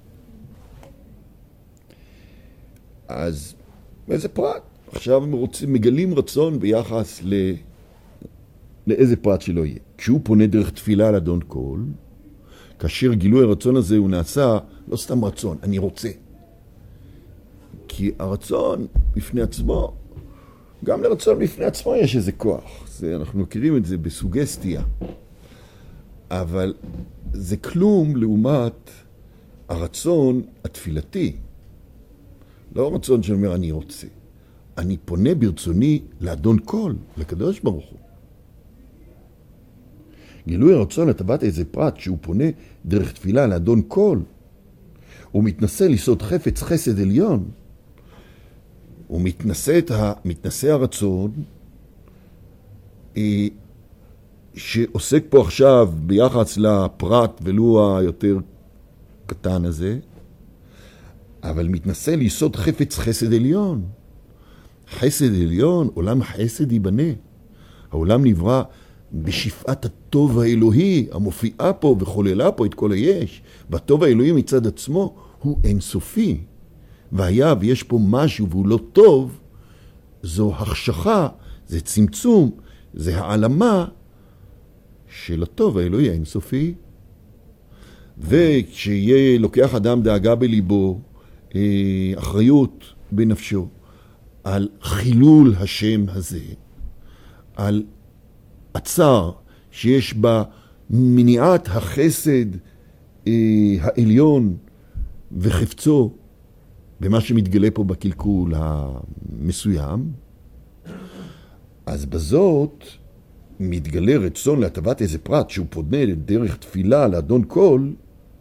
אז איזה פרט? עכשיו הם רוצים, מגלים רצון ביחס ל... לאיזה פרט שלא יהיה. כשהוא פונה דרך תפילה לאדון כל, כאשר גילוי הרצון הזה הוא נעשה, לא סתם רצון, אני רוצה. כי הרצון בפני עצמו, גם לרצון בפני עצמו יש איזה כוח. זה, אנחנו מכירים את זה בסוגסטיה. אבל זה כלום לעומת הרצון התפילתי. לא הרצון שאומר אני רוצה. אני פונה ברצוני לאדון כל, לקדוש ברוך הוא. גילוי הרצון לטבת איזה פרט שהוא פונה דרך תפילה לאדון כל, הוא מתנסה לסוד חפץ חסד עליון, הוא מתנסה, את ה, מתנסה הרצון שעוסק פה עכשיו ביחס לפרט ולו היותר קטן הזה, אבל מתנסה ליסוד חפץ חסד עליון. חסד עליון, עולם חסד ייבנה. העולם נברא בשפעת הטוב האלוהי המופיעה פה וחוללה פה את כל היש. והטוב האלוהי מצד עצמו הוא אינסופי. והיה ויש פה משהו והוא לא טוב, זו החשכה, זה צמצום, זה העלמה של הטוב האלוהי האינסופי. וכשיהיה לוקח אדם דאגה בליבו, אחריות בנפשו, על חילול השם הזה, על עצר שיש בה מניעת החסד העליון וחפצו במה שמתגלה פה בקלקול המסוים, אז בזאת מתגלה רצון להטבת איזה פרט שהוא פונה דרך תפילה לאדון כל,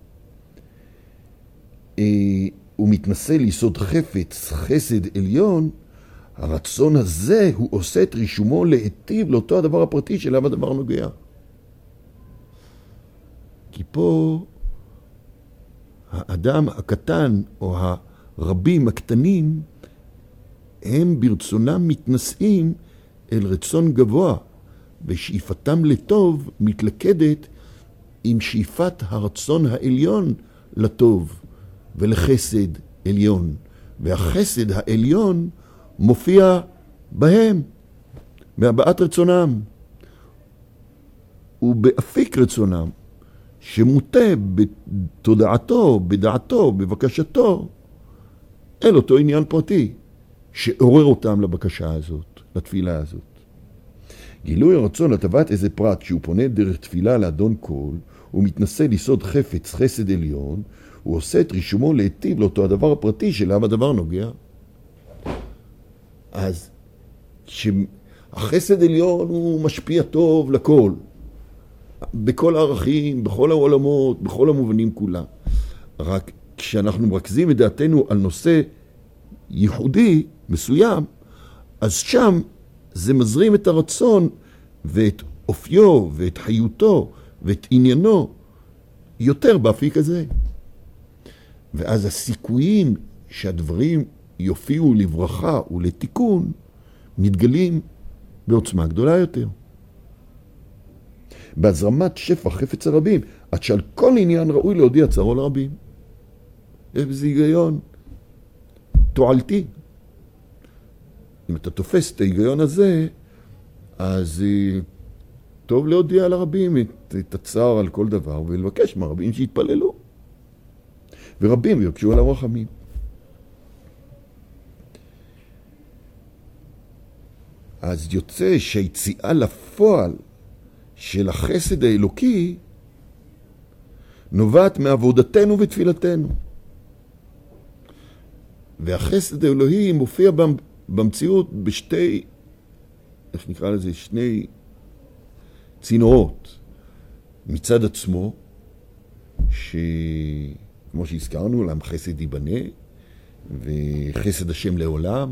הוא מתנסה ליסוד חפץ חסד עליון. הרצון הזה הוא עושה את רישומו להיטיב לאותו הדבר הפרטי שאליו הדבר נוגע. כי פה האדם הקטן או הרבים הקטנים הם ברצונם מתנשאים אל רצון גבוה, ושאיפתם לטוב מתלכדת עם שאיפת הרצון העליון לטוב ולחסד עליון. והחסד העליון מופיע בהם, בהבעת רצונם, ובאפיק רצונם, שמוטה בתודעתו, בדעתו, בבקשתו, אל אותו עניין פרטי, שעורר אותם לבקשה הזאת, לתפילה הזאת. גילוי הרצון לטבת איזה פרט שהוא פונה דרך תפילה לאדון כל, הוא מתנסה ליסוד חפץ חסד עליון, הוא עושה את רישומו להיטיב לאותו הדבר הפרטי שלאו הדבר נוגע. אז שהחסד עליון הוא משפיע טוב לכל, בכל הערכים, בכל העולמות, בכל המובנים כולם. רק כשאנחנו מרכזים את דעתנו על נושא ייחודי מסוים, אז שם זה מזרים את הרצון ואת אופיו ואת חיותו ואת עניינו יותר באפיק הזה. ואז הסיכויים שהדברים יופיעו לברכה ולתיקון מתגלים בעוצמה גדולה יותר. בהזרמת שפע חפץ הרבים, עד שעל כל עניין ראוי להודיע צערו לרבים. יש בזה היגיון תועלתי. אם אתה תופס את ההיגיון הזה, אז טוב להודיע לרבים את, את הצער על כל דבר, ולבקש מהרבים שיתפללו. ורבים יבקשו על הרחמים. אז יוצא שהיציאה לפועל של החסד האלוקי נובעת מעבודתנו ותפילתנו. והחסד האלוהי מופיע במציאות בשתי, איך נקרא לזה, שני צינורות. מצד עצמו, שכמו שהזכרנו, לעם חסד ייבנה, וחסד השם לעולם,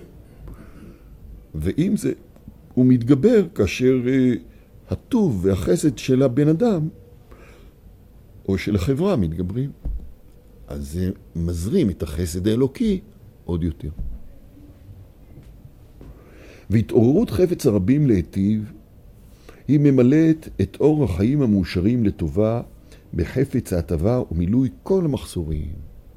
ועם זה הוא מתגבר כאשר הטוב והחסד של הבן אדם או של החברה מתגברים. אז זה מזרים את החסד האלוקי עוד יותר. והתעוררות חפץ הרבים להיטיב היא ממלאת את אור החיים המאושרים לטובה בחפץ ההטבה ומילוי כל המחסורים.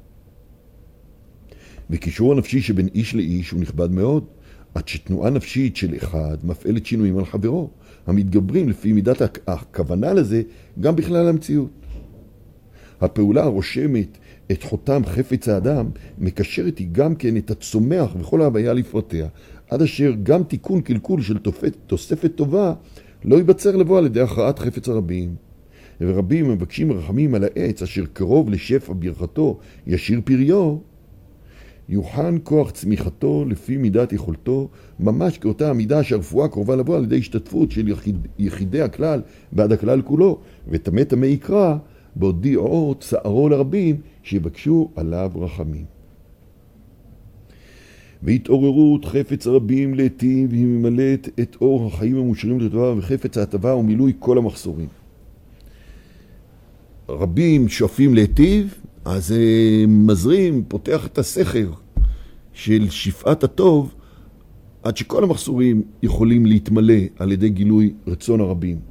וקישור הנפשי שבין איש לאיש הוא נכבד מאוד, עד שתנועה נפשית של אחד מפעלת שינויים על חברו, המתגברים לפי מידת הכוונה לזה גם בכלל המציאות. הפעולה הרושמת את חותם חפץ האדם מקשרת היא גם כן את הצומח וכל ההוויה לפרטיה, עד אשר גם תיקון קלקול של תופת, תוספת טובה לא ייבצר לבוא על ידי הכרעת חפץ הרבים. ורבים מבקשים רחמים על העץ אשר קרוב לשפע ברכתו ישיר פריו, יוחן כוח צמיחתו לפי מידת יכולתו, ממש כאותה המידה שהרפואה קרובה לבוא על ידי השתתפות של יחיד, יחידי הכלל בעד הכלל כולו, ותמה תמה יקרא בהודיעו צערו לרבים שיבקשו עליו רחמים. והתעוררות חפץ הרבים להיטיב היא ממלאת את אור החיים המאושרים לטובה וחפץ ההטבה ומילוי כל המחסורים. רבים שואפים להיטיב, אז מזרים, פותח את הסכר של שפעת הטוב, עד שכל המחסורים יכולים להתמלא על ידי גילוי רצון הרבים.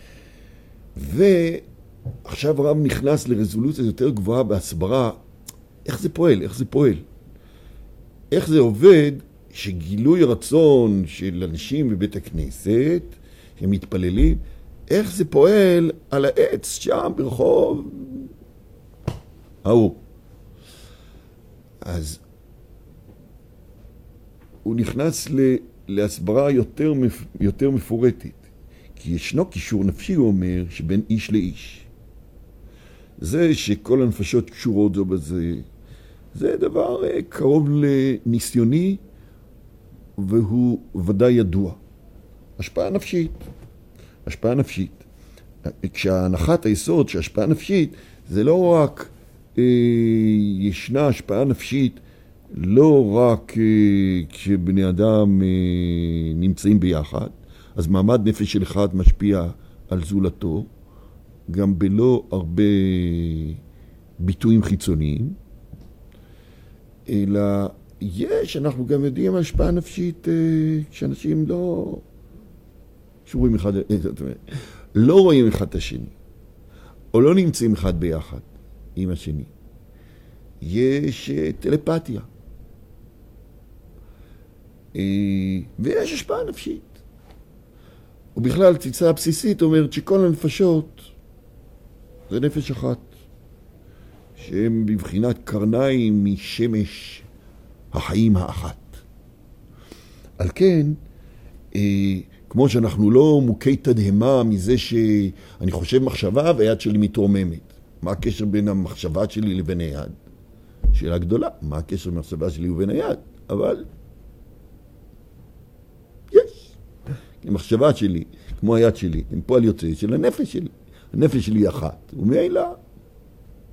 ועכשיו הרב נכנס לרזולוציה יותר גבוהה בהסברה, איך זה פועל, איך זה פועל. איך זה עובד שגילוי הרצון של אנשים בבית הכנסת, שהם מתפללים, איך זה פועל על העץ שם ברחוב ההוא. אז הוא נכנס להסברה יותר, יותר מפורטת, כי ישנו קישור נפשי, הוא אומר, שבין איש לאיש. זה שכל הנפשות קשורות זו בזה, זה דבר קרוב לניסיוני, והוא ודאי ידוע. השפעה נפשית. השפעה נפשית. כשהנחת היסוד שהשפעה נפשית, זה לא רק אה, ישנה השפעה נפשית, לא רק אה, כשבני אדם אה, נמצאים ביחד, אז מעמד נפש של אחד משפיע על זולתו, גם בלא הרבה ביטויים חיצוניים, אלא יש, אנחנו גם יודעים על השפעה נפשית שאנשים לא קשורים אחד, לא רואים אחד את השני, או לא נמצאים אחד ביחד עם השני. יש טלפתיה. ויש השפעה נפשית. ובכלל, תפיסה הבסיסית אומרת שכל הנפשות זה נפש אחת. שהם בבחינת קרניים משמש החיים האחת. על כן, אה, כמו שאנחנו לא מוכי תדהמה מזה שאני חושב מחשבה והיד שלי מתרוממת. מה הקשר בין המחשבה שלי לבין היד? שאלה גדולה, מה הקשר בין המחשבה שלי ובין היד? אבל יש. המחשבה שלי, כמו היד שלי, הם פועל יוצא של הנפש שלי. הנפש שלי היא אחת, ומילא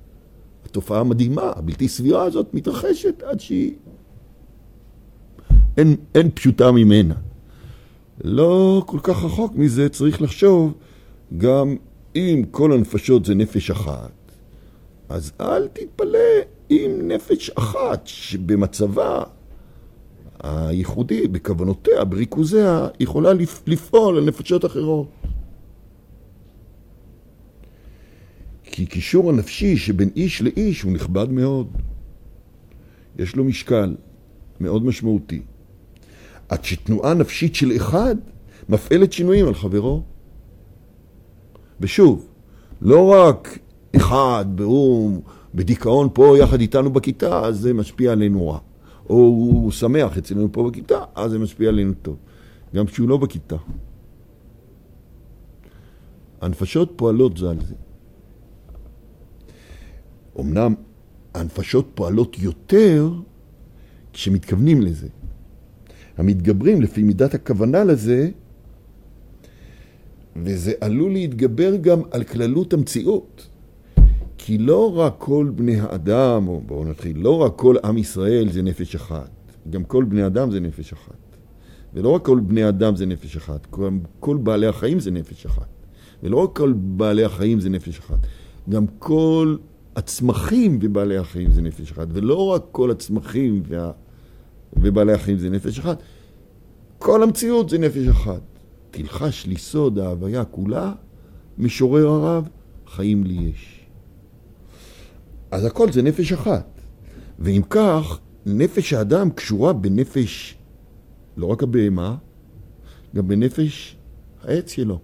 התופעה המדהימה, הבלתי סבירה הזאת, מתרחשת עד שהיא אין, אין פשוטה ממנה. לא כל כך רחוק מזה צריך לחשוב, גם אם כל הנפשות זה נפש אחת, אז אל תתפלא אם נפש אחת שבמצבה הייחודי, בכוונותיה, בריכוזיה, יכולה לפעול על נפשות אחרות. כי קישור הנפשי שבין איש לאיש הוא נכבד מאוד. יש לו משקל מאוד משמעותי. עד שתנועה נפשית של אחד מפעלת שינויים על חברו. ושוב, לא רק אחד באום, בדיכאון פה יחד איתנו בכיתה, אז זה משפיע עלינו רע. או הוא שמח אצלנו פה בכיתה, אז זה משפיע עלינו טוב. גם כשהוא לא בכיתה. הנפשות פועלות זה על זה. אמנם הנפשות פועלות יותר כשמתכוונים לזה. המתגברים לפי מידת הכוונה לזה, וזה עלול להתגבר גם על כללות המציאות. כי לא רק כל בני האדם, או בואו נתחיל, לא רק כל עם ישראל זה נפש אחת. גם כל בני אדם זה נפש אחת. ולא רק כל בני אדם זה נפש אחת. כל, כל בעלי החיים זה נפש אחת. ולא רק כל בעלי החיים זה נפש אחת. גם כל הצמחים ובעלי החיים זה נפש אחת. ולא רק כל הצמחים וה... ובעלי החיים זה נפש אחת. כל המציאות זה נפש אחת. תלחש לי סוד ההוויה כולה, משורר הרב, חיים לי יש. אז הכל זה נפש אחת. ואם כך, נפש האדם קשורה בנפש, לא רק הבהמה, גם בנפש העץ שלו.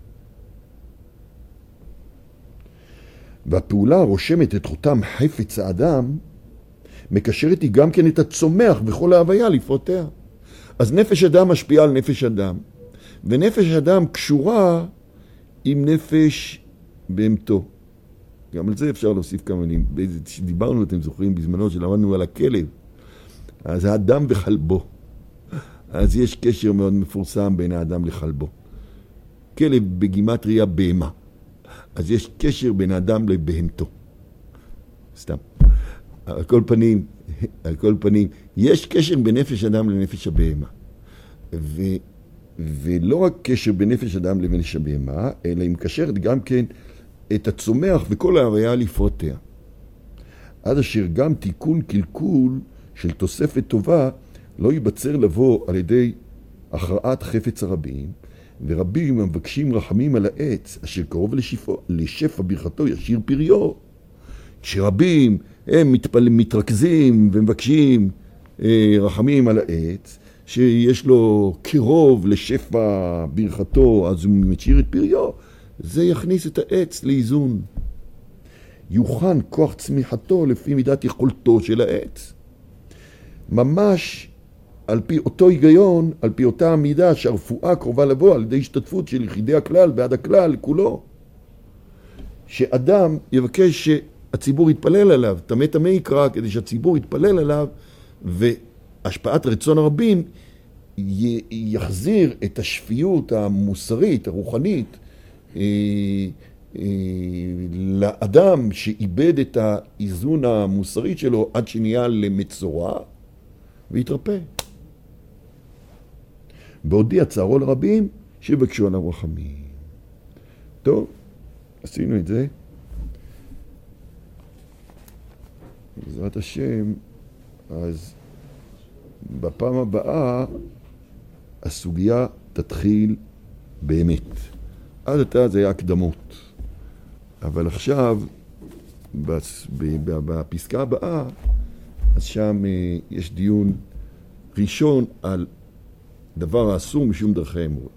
והפעולה רושמת את חותם חפץ האדם, מקשרת היא גם כן את הצומח בכל ההוויה לפרטיה. אז נפש אדם משפיעה על נפש אדם, ונפש אדם קשורה עם נפש בהמתו. גם על זה אפשר להוסיף כמה מילים. דיברנו, אתם זוכרים, בזמנו שלמדנו על הכלב. אז האדם וחלבו. אז יש קשר מאוד מפורסם בין האדם לחלבו. כלב בגימטריה בהמה. אז יש קשר בין האדם לבהמתו. סתם. על כל פנים, על כל פנים, יש קשר בין נפש אדם לנפש הבהמה. ו, ולא רק קשר בין נפש אדם לנפש הבהמה, אלא היא מקשרת גם כן את הצומח וכל ההוויה לפרטיה. עד אשר גם תיקון קלקול של תוספת טובה לא ייבצר לבוא על ידי הכרעת חפץ הרבים, ורבים המבקשים רחמים על העץ אשר קרוב לשפע, לשפע ברכתו ישיר פריו. כשרבים הם מתפל... מתרכזים ומבקשים אה, רחמים על העץ, שיש לו קרוב לשפע ברכתו, אז הוא משאיר את פריו, זה יכניס את העץ לאיזון. יוכן כוח צמיחתו לפי מידת יכולתו של העץ. ממש על פי אותו היגיון, על פי אותה המידה שהרפואה קרובה לבוא על ידי השתתפות של יחידי הכלל בעד הכלל כולו. שאדם יבקש שהציבור יתפלל עליו, תמה תמה יקרא כדי שהציבור יתפלל עליו, והשפעת רצון הרבים יחזיר את השפיות המוסרית, הרוחנית, לאדם שאיבד את האיזון המוסרית שלו עד שנהיה למצורע ויתרפא. בהודיע צערו לרבים שיבקשו עליו רחמים. טוב, עשינו את זה. בעזרת השם, אז בפעם הבאה הסוגיה תתחיל באמת. עד עתה זה היה הקדמות. אבל עכשיו, בפסקה הבאה, אז שם יש דיון ראשון על דבר האסור משום דרכי אמרות.